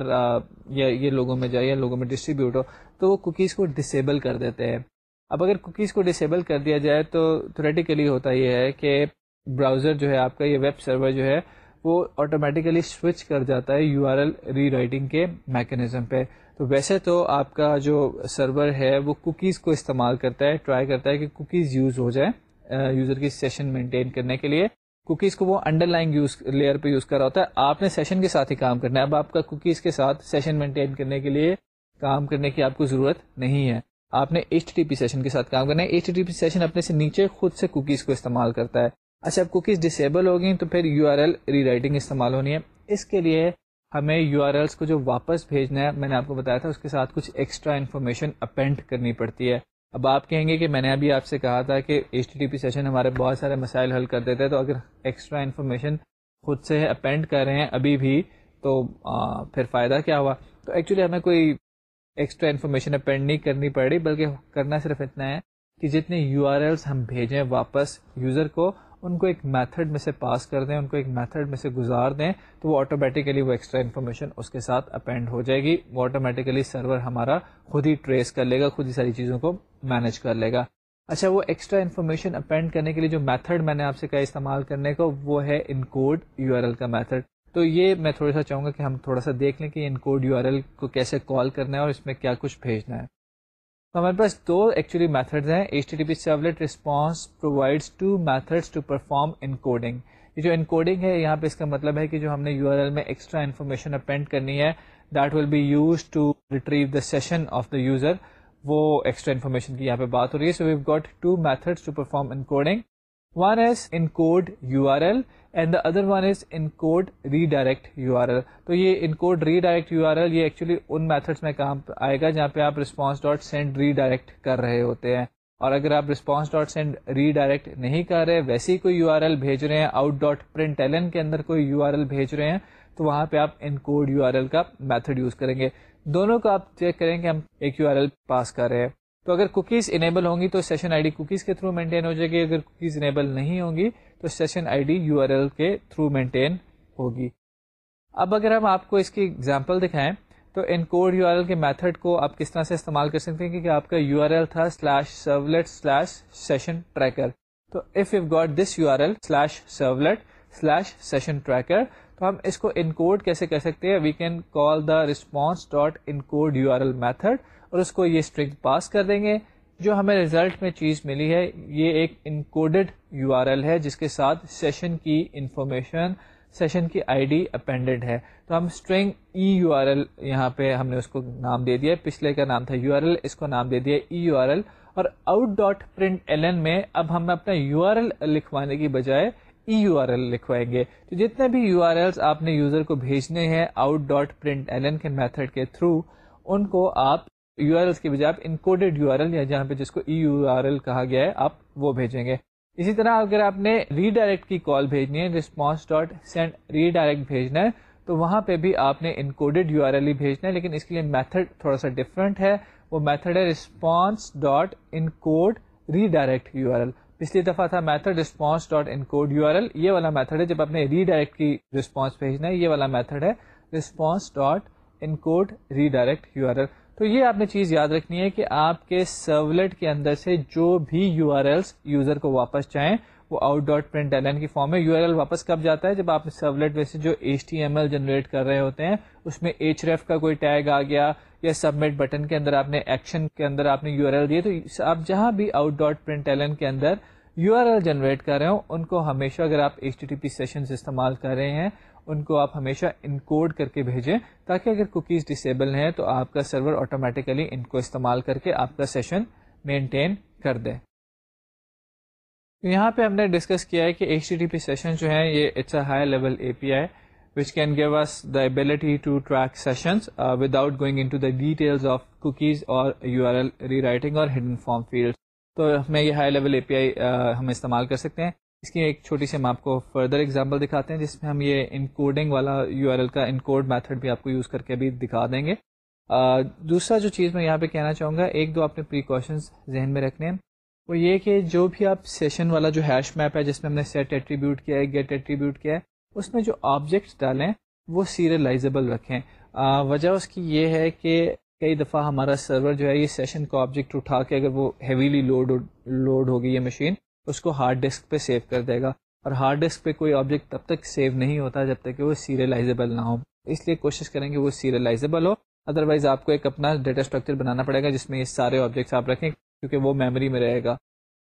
یہ لوگوں میں جائے یا لوگوں میں ڈسٹریبیوٹ ہو, تو وہ کوکیز کو ڈسیبل کر دیتے ہیں. اب اگر کوکیز کو ڈسیبل کر دیا جائے تو تھیوریٹیکلی ہوتا یہ ہے کہ براؤزر جو ہے آپ کا, یہ ویب سرور جو ہے وہ آٹومیٹیکلی سوئچ کر جاتا ہے URL ری رائٹنگ کے میکینزم پہ. تو ویسے تو آپ کا جو سرور ہے وہ کوکیز کو استعمال کرتا ہے, ٹرائی کرتا ہے کہ کوکیز یوز ہو جائے یوزر کی سیشن مینٹین کرنے کے لیے. کوکیز کو وہ انڈر لائنگ لیئر پہ یوز کر رہا ہوتا ہے. آپ نے سیشن کے ساتھ ہی کام کرنا ہے. اب آپ کا کوکیز کے ساتھ سیشن مینٹین کرنے کے لیے کام کرنے کی آپ کو ضرورت نہیں ہے, آپ نے HTTP سیشن کے ساتھ کام کرنا ہے. HTTP سیشن اپنے سے نیچے خود سے کوکیز کو استعمال کرتا ہے. اچھا, اب کوکیز ڈسیبل ہو گئی تو پھر URL ری رائٹنگ استعمال ہونی ہے. اس کے لیے ہمیں URLs کو جو واپس بھیجنا ہے, میں نے آپ کو بتایا تھا, اس کے ساتھ کچھ ایکسٹرا انفارمیشن اپینڈ کرنی پڑتی ہے. اب آپ کہیں گے کہ میں نے ابھی آپ سے کہا تھا کہ HTTP سیشن ہمارے بہت سارے مسائل حل کر دیتے ہیں, تو اگر ایکسٹرا انفارمیشن خود سے اپینڈ کر رہے ہیں ابھی بھی تو پھر فائدہ کیا ہوا. تو ایکچولی ہمیں کوئی ایکسٹرا انفارمیشن اپینڈ نہیں کرنی پڑ رہی, بلکہ کرنا صرف اتنا ہے کہ جتنے URLs ہم بھیجیں واپس یوزر کو, ان کو ایک میتھڈ میں سے پاس کر دیں, ان کو ایک میتھڈ میں سے گزار دیں, تو وہ آٹومیٹیکلی وہ ایکسٹرا انفارمیشن اس کے ساتھ اپینڈ ہو جائے گی. وہ آٹومیٹیکلی سرور ہمارا خود ہی ٹریس کر لے گا, خود ہی ساری چیزوں کو مینیج کر لے گا. اچھا, وہ ایکسٹرا انفارمیشن اپینڈ کرنے کے لیے جو میتھڈ میں نے آپ سے کہا استعمال کرنے کو, وہ ہے انکوڈ URL کا میتھڈ. تو یہ میں تھوڑا سا چاہوں گا کہ ہم تھوڑا سا دیکھ لیں کہ انکوڈ URL کو کیسے کال کرنا ہے اور اس میں کیا کچھ بھیجنا ہے. تو ہمارے پاس دو ایکچولی میتھڈز ہیں. HTTP servlet response provides 2 methods to perform encoding. یہ جو انکوڈنگ ہے یہاں پہ اس کا مطلب ہے کہ جو ہم نے یو آر ایل میں ایکسٹرا انفارمیشن اپینڈ کرنی ہے that will be use to retrieve the session of the user, وہ ایکسٹرا انفارمیشن کی یہاں پہ بات ہو رہی ہے. So we've got two methods to perform encoding. One is encode URL and the other one is encode redirect URL. تو یہ encode redirect URL یہ ایکچولی ان میتھڈس میں کام آئے گا جہاں پہ آپ response.send redirect کر رہے ہوتے ہیں, اور اگر آپ response.send redirect نہیں کر رہے, ویسے ہی کوئی URL بھیج رہے ہیں, out.println کے اندر کوئی URL بھیج رہے ہیں, تو وہاں پہ آپ encode URL کا میتھڈ یوز کریں گے. دونوں کو آپ چیک کریں کہ ہم ایک URL پاس کر رہے ہیں. تو اگر کوکیز انیبل ہوں گی تو سیشن آئی ڈی کوکیز کے تھرو مینٹین ہو جائے گی, اگر کوکیز انیبل نہیں ہوں گی تو session I D U R L کے تھرو مینٹین ہوگی. اب اگر ہم آپ کو اس کی ایگزامپل دکھائیں تو انکوڈ یو آر ایل کے میتھڈ کو آپ کس طرح سے استعمال کر سکتے ہیں, کیونکہ آپ کا یو آر ایل تھا /servlet/session tracker. تو if you got this U R L /servlet/session tracker, تو ہم اس کو انکوڈ کیسے کر سکتے ہیں, we can call the response.encode URL method, اور اس کو یہ اسٹرنگ پاس کر دیں گے. جو ہمیں ریزلٹ میں چیز ملی ہے یہ ایک انکوڈڈ یو آر ایل ہے جس کے ساتھ سیشن کی انفارمیشن, سیشن کی آئی ڈی اپینڈڈ ہے. تو ہم string E U R L یہاں پہ ہم نے اس کو نام دے دیا, پچھلے کا نام تھا یو آر ایل, اس کو نام دے دیا ای یو آر ایل. اور out.println میں اب ہم اپنا یو آر ایل لکھوانے کی بجائے ای یو آر ایل لکھوائیں گے. تو جتنے بھی یو آر ایلس آپ نے یوزر کو بھیجنے ہیں out.println کے میتھڈ کے تھرو, ان کو آپ یو آر ایل کی بجائے آپ انکوڈیڈ یو آر ایل یا جہاں پہ جس کو ای یو آر ایل کہا گیا ہے آپ وہ بھیجیں گے. اسی طرح اگر آپ نے ریڈائریکٹ کی کال بھیجنی ہے, response.send ریڈائریکٹ بھیجنا ہے, تو وہاں پہ بھی آپ نے انکوڈیڈ یو آر ایل ہی بھیجنا ہے, لیکن اس کے لیے میتھڈ تھوڑا سا ڈفرینٹ ہے. وہ میتھڈ ہے response.encode redirect URL. پچھلی دفعہ تھا میتھڈ response.encode URL, یہ والا میتھڈ ہے جب آپ نے ریڈائریکٹ کی رسپانس بھیجنا ہے, یہ والا میتھڈ ہے response.encode redirect URL. تو یہ آپ نے چیز یاد رکھنی ہے کہ آپ کے سرولیٹ کے اندر سے جو بھی یو آر ایلس یوزر کو واپس چاہیں وہ out.println کی فارم میں. یو آر ایل واپس کب جاتا ہے, جب آپ سرولیٹ میں سے جو HTML جنریٹ کر رہے ہوتے ہیں اس میں href کا کوئی ٹیگ آ گیا, یا سبمٹ بٹن کے اندر آپ نے ایکشن کے اندر آپ نے یو آر ایل دیے, تو آپ جہاں بھی out.println کے اندر یو آر ایل جنریٹ کر رہے ہوں ان کو ہمیشہ, اگر آپ HTTP سیشنز استعمال کر رہے ہیں, ان کو آپ ہمیشہ انکوڈ کر کے بھیجیں, تاکہ اگر کوکیز ڈسیبل ہیں تو آپ کا سرور آٹومیٹیکلی ان کو استعمال کر کے آپ کا سیشن مینٹین کر دے. یہاں پہ ہم نے ڈسکس کیا ہے کہ HTTP سیشن جو ہیں یہ it's a high level API which can give us the ability to track sessions without going into the details of cookies or URL rewriting or hidden form fields. تو ہمیں یہ high level API ہم استعمال کر سکتے ہیں. اس کی ایک چھوٹی سی ہم آپ کو فردر ایگزامپل دکھاتے ہیں جس میں ہم یہ انکوڈنگ والا URL کا انکوڈ میتھڈ بھی آپ کو یوز کر کے بھی دکھا دیں گے. دوسرا جو چیز میں یہاں پہ کہنا چاہوں گا, ایک دو آپ نے پریکاشنز ذہن میں رکھنے ہیں, وہ یہ کہ جو بھی آپ سیشن والا جو ہیش میپ ہے جس میں ہم نے سیٹ ایٹریبیوٹ کیا ہے, گیٹ ایٹریبیوٹ کیا ہے, اس میں جو آبجیکٹس ڈالیں وہ سیریلائزیبل رکھیں. وجہ اس کی یہ ہے کہ کئی دفعہ ہمارا سرور جو ہے یہ سیشن کا آبجیکٹ اٹھا کے اگر وہ ہیویلی لوڈ ہوگی یہ مشین, اس کو ہارڈ ڈسک پہ سیو کر دے گا, اور ہارڈ ڈسک پہ کوئی آبجیکٹ تب تک سیو نہیں ہوتا جب تک کہ وہ سیریلائزیبل نہ ہو. اس لیے کوشش کریں کہ وہ سیریلائزیبل ہو, ادروائز آپ کو ایک اپنا ڈیٹا اسٹرکچر بنانا پڑے گا جس میں یہ سارے آبجیکٹس آپ رکھیں, کیونکہ وہ میموری میں رہے گا.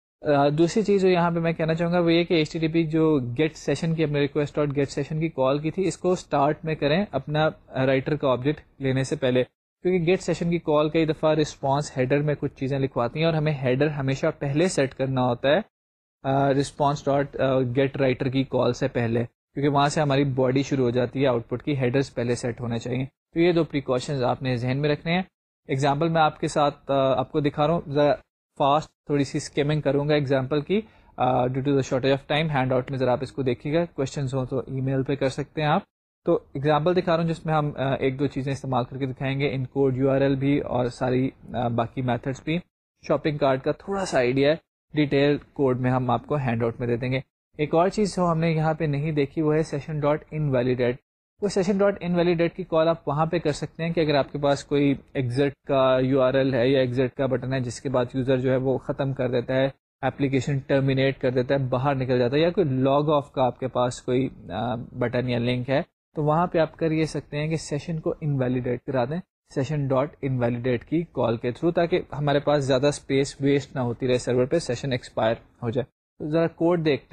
دوسری چیز جو یہاں پہ میں کہنا چاہوں گا وہ یہ کہ HTTP جو گیٹ سیشن کی اپنے ریکویسٹ اور گیٹ سیشن کی کال کی تھی, اس کو اسٹارٹ میں کریں اپنا رائٹر کا آبجیکٹ لینے سے پہلے, کیونکہ گیٹ سیشن کی کال کئی دفعہ رسپانس ہیڈر میں کچھ چیزیں لکھواتی ہیں, اور ہمیں ہیڈر ہمیشہ پہلے سیٹ کرنا ہوتا ہے رسپانس ڈاٹ گیٹ رائٹر کی کال سے پہلے, کیونکہ وہاں سے ہماری باڈی شروع ہو جاتی ہے, آؤٹ پٹ کی ہیڈرز پہلے سیٹ ہونے چاہیے. تو یہ دو پریکاشنز آپ نے ذہن میں رکھنے ہیں. ایگزامپل میں آپ کے ساتھ آپ کو دکھا رہا ہوں, ذرا فاسٹ تھوڑی سی اسکیمنگ کروں گا ایگزامپل کی due to the shortage of time. Handout میں ذرا آپ اس کو دیکھیے گا, کوشچنز ہوں تو ای میل پہ کر سکتے ہیں آپ. تو ایگزامپل دکھا رہا ہوں جس میں ہم ایک دو چیزیں استعمال کر کے دکھائیں گے, انکوڈ URL بھی اور ساری باقی میتھڈس بھی. شاپنگ کارٹ کا تھوڑا سا آئیڈیا ہے, ڈیٹیل کوڈ میں ہم آپ کو ہینڈ آؤٹ میں دے دیں گے. ایک اور چیز جو ہم نے یہاں پہ نہیں دیکھی وہ ہے سیشن ڈاٹ انویلیڈیٹ. وہ سیشن ڈاٹ انویلیڈیٹ کی کال آپ وہاں پہ کر سکتے ہیں کہ اگر آپ کے پاس کوئی ایگزٹ کا URL ہے یا ایگزٹ کا بٹن ہے جس کے بعد یوزر جو ہے وہ ختم کر دیتا ہے, ایپلیکیشن ٹرمینیٹ کر دیتا ہے, باہر نکل جاتا ہے, یا کوئی لاگ آف کا آپ کے پاس کوئی بٹن یا لنک ہے, تو وہاں پہ آپ کر یہ سکتے ہیں کہ سیشن کو انویلیڈیٹ کرا دیں سیشن ڈاٹ انویلیڈیٹ کی کال کے تھرو, تاکہ ہمارے پاس زیادہ اسپیس ویسٹ نہ ہوتی رہے سرور پہ, سیشن ایکسپائر ہو جائے. تو ذرا کوڈ دیکھتے ہیں.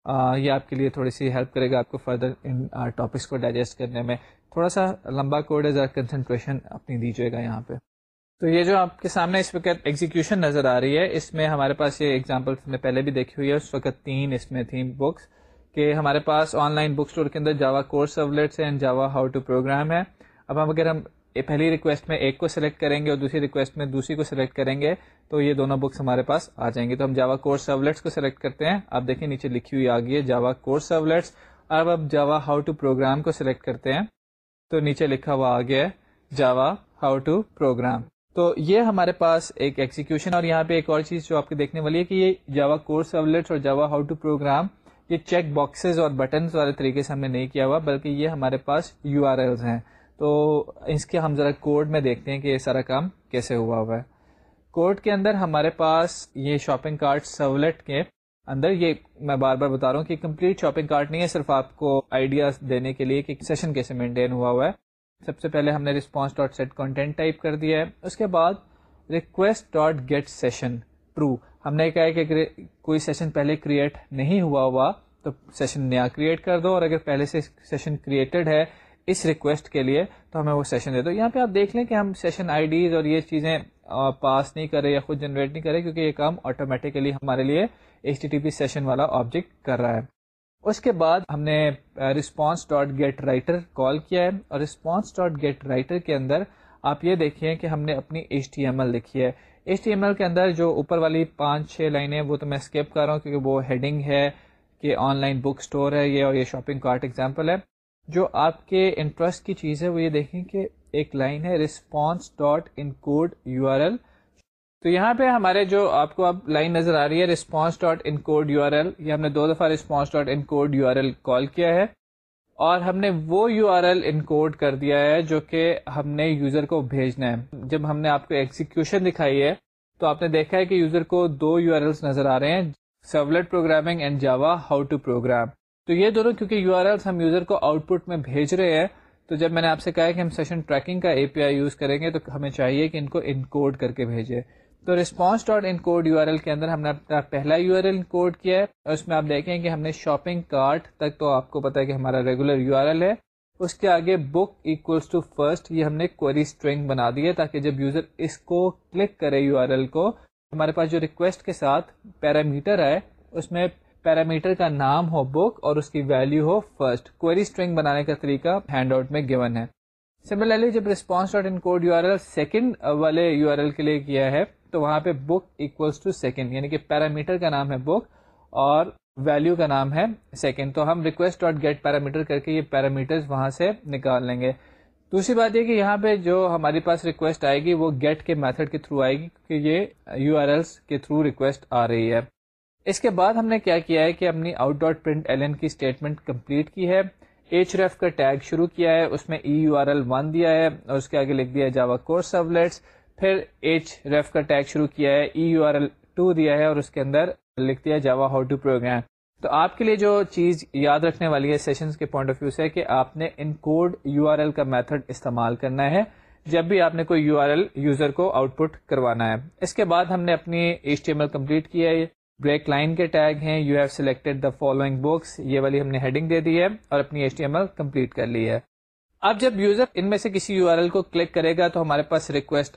یہ آپ کے لیے تھوڑی سی ہیلپ کرے گا آپ کو فردر ان ٹاپکس کو ڈائجسٹ کرنے میں. تھوڑا سا لمبا کوڈ ہے, ذرا کنسنٹریشن اپنی دیجیے گا یہاں پہ. تو یہ جو آپ کے سامنے اس وقت ایگزیکیوشن نظر آ رہی ہے, اس میں ہمارے پاس یہ ایگزامپل ہم نے پہلے بھی دیکھی ہوئی ہے, اس وقت 3 اس میں تھیں بکس, کہ ہمارے پاس آن لائن بک اسٹور کے اندر Java core servlets and Java how to program ہے. اب اگر ہم پہلی ریکویسٹ میں ایک کو سلیکٹ کریں گے اور دوسری ریکویسٹ میں دوسری کو سلیکٹ کریں گے تو یہ دونوں بکس ہمارے پاس آ جائیں گے. تو ہم جاوا کور سرولیٹس کو سلیکٹ کرتے ہیں, آپ دیکھیں نیچے لکھی ہوئی آ گئی ہے جاوا کور سرولیٹس. اب جاوا ہاؤ ٹو پروگرام کو سلیکٹ کرتے ہیں تو نیچے لکھا ہوا آ گیا ہے جاوا ہاؤ ٹو پروگرام. تو یہ ہمارے پاس ایک ایگزیکیوشن. اور یہاں پہ ایک اور چیز جو آپ کے دیکھنے والی ہے کہ یہ جاوا کور سرولیٹس اور جاوا ہاؤ ٹو پروگرام یہ چیک باکسز اور بٹنز والے طریقے سے ہم نے نہیں کیا ہوا, بلکہ یہ ہمارے پاس URLs ہیں. تو اس کے ہم ذرا کوڈ میں دیکھتے ہیں کہ یہ سارا کام کیسے ہوا ہوا ہے. کوڈ کے اندر ہمارے پاس یہ شاپنگ کارٹ سرولیٹ کے اندر, یہ میں بار بار بتا رہا ہوں کہ کمپلیٹ شاپنگ کارٹ نہیں ہے, صرف آپ کو آئیڈیاز دینے کے لیے کہ سیشن کیسے مینٹین ہوا ہے. سب سے پہلے ہم نے response dot set content type کر دیا ہے. اس کے بعد request dot get session true, ہم نے کہا ہے کہ اگر کوئی سیشن پہلے کریٹ نہیں ہوا تو سیشن نیا کریٹ کر دو, اور اگر پہلے سے سیشن کریٹڈ ہے اس ریکویسٹ کے لیے تو ہمیں وہ سیشن دے دو. یہاں پہ آپ دیکھ لیں کہ ہم سیشن آئی ڈیز اور یہ چیزیں پاس نہیں کرے یا خود جنریٹ نہیں کرے, کیونکہ یہ کام آٹومیٹیکلی ہمارے لیے HTTP سیشن والا آبجیکٹ کر رہا ہے. اس کے بعد ہم نے response dot get writer call کیا ہے, اور response ڈاٹ گیٹ رائٹر کے اندر آپ یہ دیکھیے کہ ہم نے اپنی HTML لکھی ہے. HTML کے اندر جو اوپر والی 5-6 لائنیں وہ تو میں اسکپ کر رہا ہوں کیونکہ وہ ہیڈنگ ہے کہ آن لائن بک اسٹور ہے یہ, اور یہ شاپنگ کارٹ ایگزامپل ہے. جو آپ کے انٹرسٹ کی چیز ہے وہ یہ دیکھیں کہ ایک لائن ہے response ڈاٹ انکوڈ URL. تو یہاں پہ ہمارے جو آپ کو اب لائن نظر آ رہی ہے response ڈاٹ انکوڈ URL, یہ ہم نے 2 دفعہ response dot encode URL call کیا ہے, اور ہم نے وہ URL انکوڈ کر دیا ہے جو کہ ہم نے یوزر کو بھیجنا ہے. جب ہم نے آپ کو ایگزیکیوشن دکھائی ہے تو آپ نے دیکھا ہے کہ یوزر کو 2 URLs نظر آ رہے ہیں, servlet programming and Java how to program. تو یہ دونوں کیونکہ URLs ہم یوزر کو آؤٹ پٹ میں بھیج رہے ہیں, تو جب میں نے آپ سے کہا کہ ہم سیشن ٹریکنگ کا API یوز کریں گے تو ہمیں چاہیے کہ ان کو انکوڈ کر کے بھیجے. تو response ڈاٹ انکوڈ URL کے اندر ہم نے اپنا پہلا URL انکوڈ کیا ہے, اور اس میں آپ دیکھیں کہ ہم نے شاپنگ کارٹ تک تو آپ کو پتا ہے کہ ہمارا ریگولر URL ہے, اس کے آگے بک ایکولس ٹو فرسٹ یہ ہم نے کوئری اسٹرنگ بنا دی ہے, تاکہ جب یوزر اس کو کلک کرے URL کو, ہمارے پاس جو ریکویسٹ کے ساتھ پیرامیٹر ہے اس میں پیرامیٹر کا نام ہو بک اور اس کی ویلیو ہو فرسٹ. کوئری اسٹرنگ بنانے کا طریقہ ہینڈ آؤٹ میں گیون ہے. سملرلی جب response dot encode URL second والے URL کے لیے کیا ہے تو وہاں پہ بک ایکولس ٹو سیکنڈ, یعنی کہ پیرامیٹر کا نام ہے بک اور ویلیو کا نام ہے سیکنڈ. تو ہم ریکویسٹ ڈاٹ گیٹ پیرامیٹر کر کے یہ پیرامیٹرز وہاں سے نکال لیں گے. دوسری بات یہ کہ یہاں پہ جو ہمارے پاس ریکویسٹ آئے گی وہ گیٹ کے میتھڈ کے تھرو آئے گی, کیونکہ یہ URLs کے تھرو ریکویسٹ آ رہی ہے. اس کے بعد ہم نے کیا ہے کہ اپنی آؤٹ ڈاٹ پرنٹ ln کی اسٹیٹمنٹ کمپلیٹ کی ہے. href کا ٹیگ شروع کیا ہے, اس میں EURL1 دیا ہے اور اس کے آگے لکھ دیا ہے جاوا کور سرولیٹس. پھر href کا ٹیگ شروع کیا ہے, EURL2 دیا ہے اور اس کے اندر لکھ دیا جاوا ہاؤ ٹو پروگرام. تو آپ کے لیے جو چیز یاد رکھنے والی ہے سیشنز کے پوائنٹ آف ویو سے کہ آپ نے انکوڈ URL کا میتھڈ استعمال کرنا ہے جب بھی آپ نے کوئی URL یوزر کو آؤٹ پٹ کروانا ہے. اس کے بعد ہم نے اپنی HTML کمپلیٹ کیا ہے. بریک لائن کے ٹیگ ہیں you have selected the following books, یہ والی ہم نے ہیڈنگ دے دی ہے اور اپنی HTML کمپلیٹ کر لی ہے. اب جب یوزر ان میں سے کسی URL کو کلک کرے گا تو ہمارے پاس ریکویسٹ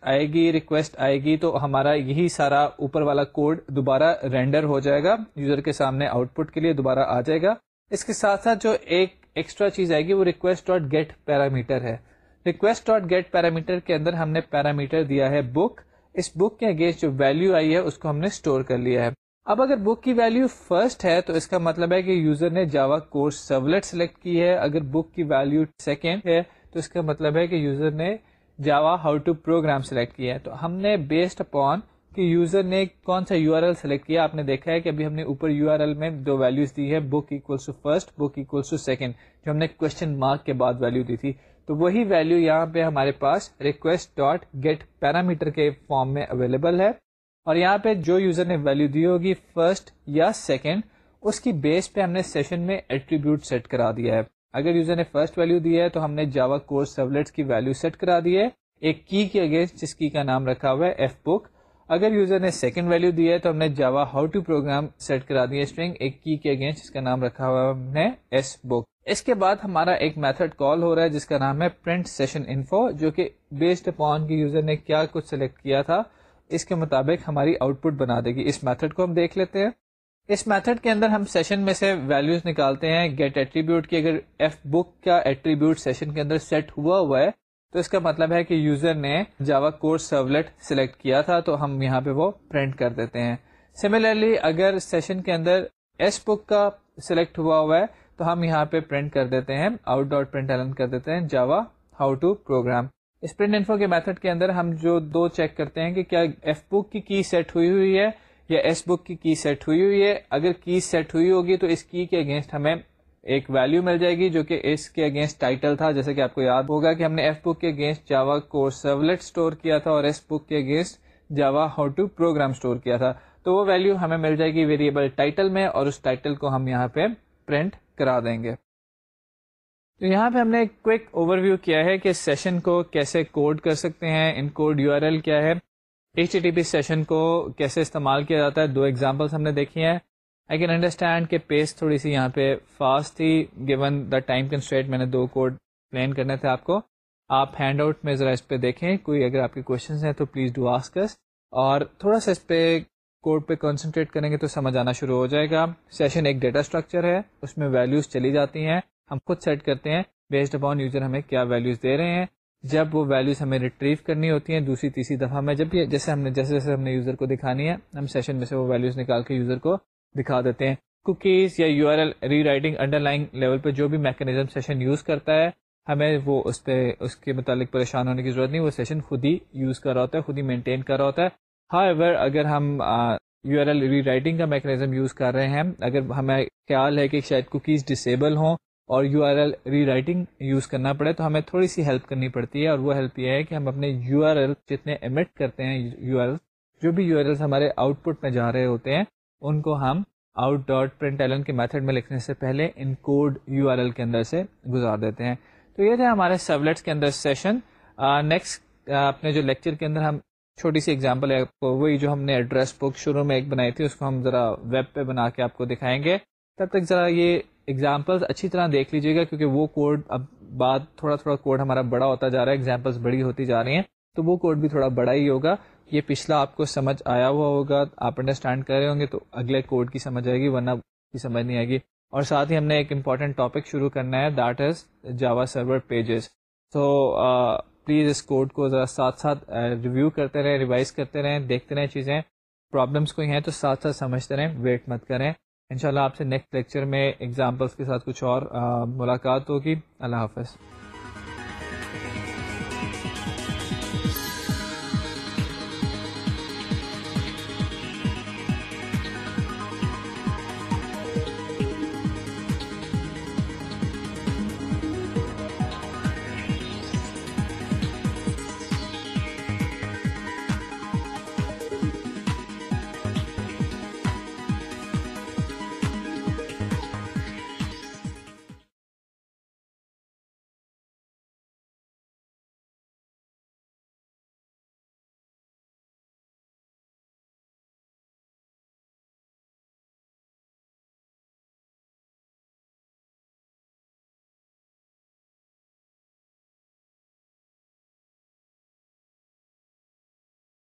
آئے گی تو ہمارا یہی سارا اوپر والا کوڈ دوبارہ رینڈر ہو جائے گا, یوزر کے سامنے آؤٹ پٹ کے لیے دوبارہ آ جائے گا. اس کے ساتھ ساتھ جو ایک ایکسٹرا چیز آئے گی وہ ریکویسٹ ڈاٹ گیٹ پیرامیٹر ہے. ریکویسٹ ڈاٹ گیٹ پیرامیٹر کے اندر ہم نے پیرامیٹر دیا ہے بک. اس بک کے اگینسٹ جو ویلیو آئی ہے اس کو ہم نے اسٹور کر لیا ہے. اب اگر بک کی ویلیو فرسٹ ہے تو اس کا مطلب ہے کہ یوزر نے جاوا کورس سرولیٹ سلیکٹ کی ہے. اگر بک کی ویلیو سیکنڈ ہے تو اس کا مطلب ہے کہ یوزر نے Java how to program select کیا ہے. تو ہم نے بیسڈ اپون کہ یوزر نے کون سا URL سلیکٹ کیا, آپ نے دیکھا ہے کہ ابھی ہم نے اوپر URL میں 2 ویلیوز دی ہے, book equals to first, book equals to second, جو ہم نے کوشچن مارک کے بعد ویلیو دی تھی. تو وہی ویلیو یہاں پہ ہمارے پاس ریکویسٹ ڈاٹ گیٹ پیرامیٹر کے فارم میں اویلیبل ہے, اور یہاں پہ جو یوزر نے ویلیو دی ہوگی فرسٹ یا سیکنڈ اس کی بیس پہ ہم نے سیشن میں ایٹریبیوٹ سیٹ کرا دیا ہے. اگر یوزر نے فرسٹ ویلیو دی ہے تو ہم نے جاوا کورس سرولیٹس کی ویلیو سیٹ کرا دی ہے ایک کی کے اگینسٹ جس کی کا نام رکھا ہوا ہے ایف بک. اگر یوزر نے سیکنڈ ویلو دی ہے تو ہم نے Java how to program set کرا دی ہے اسٹرنگ ایک کی کے اگینسٹ، جس کا نام رکھا ہوا ہم نے ایس بک. اس کے بعد ہمارا ایک میتھڈ کال ہو رہا ہے جس کا نام ہے پرنٹ سیشن انفو، جو کہ بیسڈ اپون کی یوزر نے کیا کچھ سلیکٹ کیا تھا اس کے مطابق ہماری آؤٹ پٹ بنا دے گی. اس میتھڈ کو ہم دیکھ لیتے ہیں. اس میتھڈ کے اندر ہم سیشن میں سے ویلیوز نکالتے ہیں گیٹ ایٹریبیوٹ کی. اگر ایف بک کا ایٹریبیوٹ سیشن کے اندر سیٹ ہوا ہے تو اس کا مطلب ہے کہ یوزر نے جاوا کورس سرولیٹ سلیکٹ کیا تھا، تو ہم یہاں پہ وہ پرنٹ کر دیتے ہیں. سملرلی اگر سیشن کے اندر ایس بک کا سلیکٹ ہوا ہے تو ہم یہاں پہ پرنٹ کر دیتے ہیں آؤٹ ڈاٹ پرنٹ ایلن کر دیتے ہیں جاوا ہاؤ ٹو پروگرام. اس پرنٹ انفو کے میتھڈ کے اندر ہم جو دو چیک کرتے ہیں کہ کیا ایف بک کی سیٹ ہوئی ہے یا ایس بک کی سیٹ ہوئی ہے. اگر کی سیٹ ہوئی ہوگی تو اس کی کے اگینسٹ ہمیں ایک ویلیو مل جائے گی جو کہ اس کے اگینسٹ ٹائٹل تھا. جیسے کہ آپ کو یاد ہوگا کہ ہم نے ایف بک کے against Java course servlet store کیا تھا اور ایس بک کے against Java how to program store کیا تھا. تو وہ ویلیو ہمیں مل جائے گی ویریبل ٹائٹل میں اور اس ٹائٹل کو ہم یہاں پہ پرنٹ کرا دیں گے. تو یہاں پہ ہم نے ایک کوئک اوور ویو کیا ہے کہ سیشن کو کیسے کوڈ کر سکتے ہیں. Encode U R L کیا ہے, HTTP سیشن کو کیسے استعمال کیا جاتا ہے. دو ایگزامپلس ہم نے دیکھی ہیں. آئی کین انڈرسٹینڈ کہ پیس تھوڑی سی یہاں پہ فاسٹ تھی گیون دا ٹائم کنسٹرینٹ. میں نے دو کوڈ پلین کرنے تھے آپ کو. آپ ہینڈ آؤٹ میں ذرا اس پہ دیکھیں, کوئی اگر آپ کے کوشچنس ہیں تو پلیز ڈو آسک اس, اور تھوڑا سا اس پہ کوڈ پہ کنسنٹریٹ کریں گے تو سمجھ آنا شروع ہو جائے گا. سیشن ایک ڈیٹا اسٹرکچر ہے, اس میں ویلیوز چلی جاتی ہیں, ہم خود سیٹ کرتے ہیں بیسڈ اپون یوزر ہمیں کیا ویلیوز دے رہے ہیں. جب وہ ویلیوز ہمیں ریٹریو کرنی ہوتی ہیں دوسری تیسری دفعہ میں, جب جیسے ہم نے یوزر کو دکھانی ہے, ہم سیشن میں سے وہ ویلیوز نکال کے یوزر کو دکھا دیتے ہیں. کوکیز یا U R L rewriting underlying level پہ جو بھی میکینزم سیشن یوز کرتا ہے, ہمیں وہ اس کے متعلق پریشان ہونے کی ضرورت نہیں. وہ سیشن خود ہی یوز کر رہا ہوتا ہے, خود ہی مینٹین کر رہا ہوتا ہے. However, اگر ہم U R L rewriting کا میکینزم یوز کر رہے ہیں, اگر ہمیں خیال ہے کہ شاید کوکیز ڈسیبل ہوں اور U R L rewriting use کرنا پڑے, تو ہمیں تھوڑی سی ہیلپ کرنی پڑتی ہے. اور وہ ہیلپ یہ ہے کہ ہم اپنے یو آر ایل جتنے ایمٹ کرتے ہیں, یو آر ایل جو بھی یو آر ایل ہمارے آؤٹ پٹ میں جا رہے ہوتے ہیں, ان کو ہم آؤٹ ڈاٹ پرنٹ ایلن کے میتھڈ میں لکھنے سے پہلے encode U R L کے اندر سے گزار دیتے ہیں. تو یہ تھے ہمارے سرولیٹس کے اندر سیشن. نیکسٹ اپنے جو لیکچر کے اندر ہم چھوٹی سی ایگزامپل ہے آپ کو, وہی جو ہم نے ایڈریس بک شروع میں ایک بنائی تھی, اس کو ہم ذرا ویب پہ بنا کے آپ کو دکھائیں گے. تب تک ذرا یہ ایگزامپلس اچھی طرح دیکھ لیجیے گا, کیونکہ وہ کوڈ اب بعد تھوڑا کوڈ ہمارا بڑا ہوتا جا رہا ہے, ایگزامپلس بڑی ہوتی جا رہی ہیں, تو وہ کوڈ بھی تھوڑا بڑا ہی ہوگا. یہ پچھلا آپ کو سمجھ آیا ہوا ہوگا, آپ انڈرسٹینڈ کر رہے ہوں گے, تو اگلے کوڈ کی سمجھ آئے گی, ورنہ کی سمجھ نہیں آئے گی. اور ساتھ ہی ہم نے ایک امپورٹنٹ ٹاپک شروع کرنا ہے, that is Java server pages. تو پلیز اس کوڈ کو ذرا ساتھ ریویو کرتے رہیں, ریوائز کرتے رہیں, دیکھتے رہیں چیزیں. پرابلمس کوئی ہیں تو ساتھ سمجھتے رہیں, ویٹ مت کریں. انشاءاللہ آپ سے نیکسٹ لیکچر میں ایگزامپلس کے ساتھ کچھ اور ملاقات ہوگی. اللہ حافظ.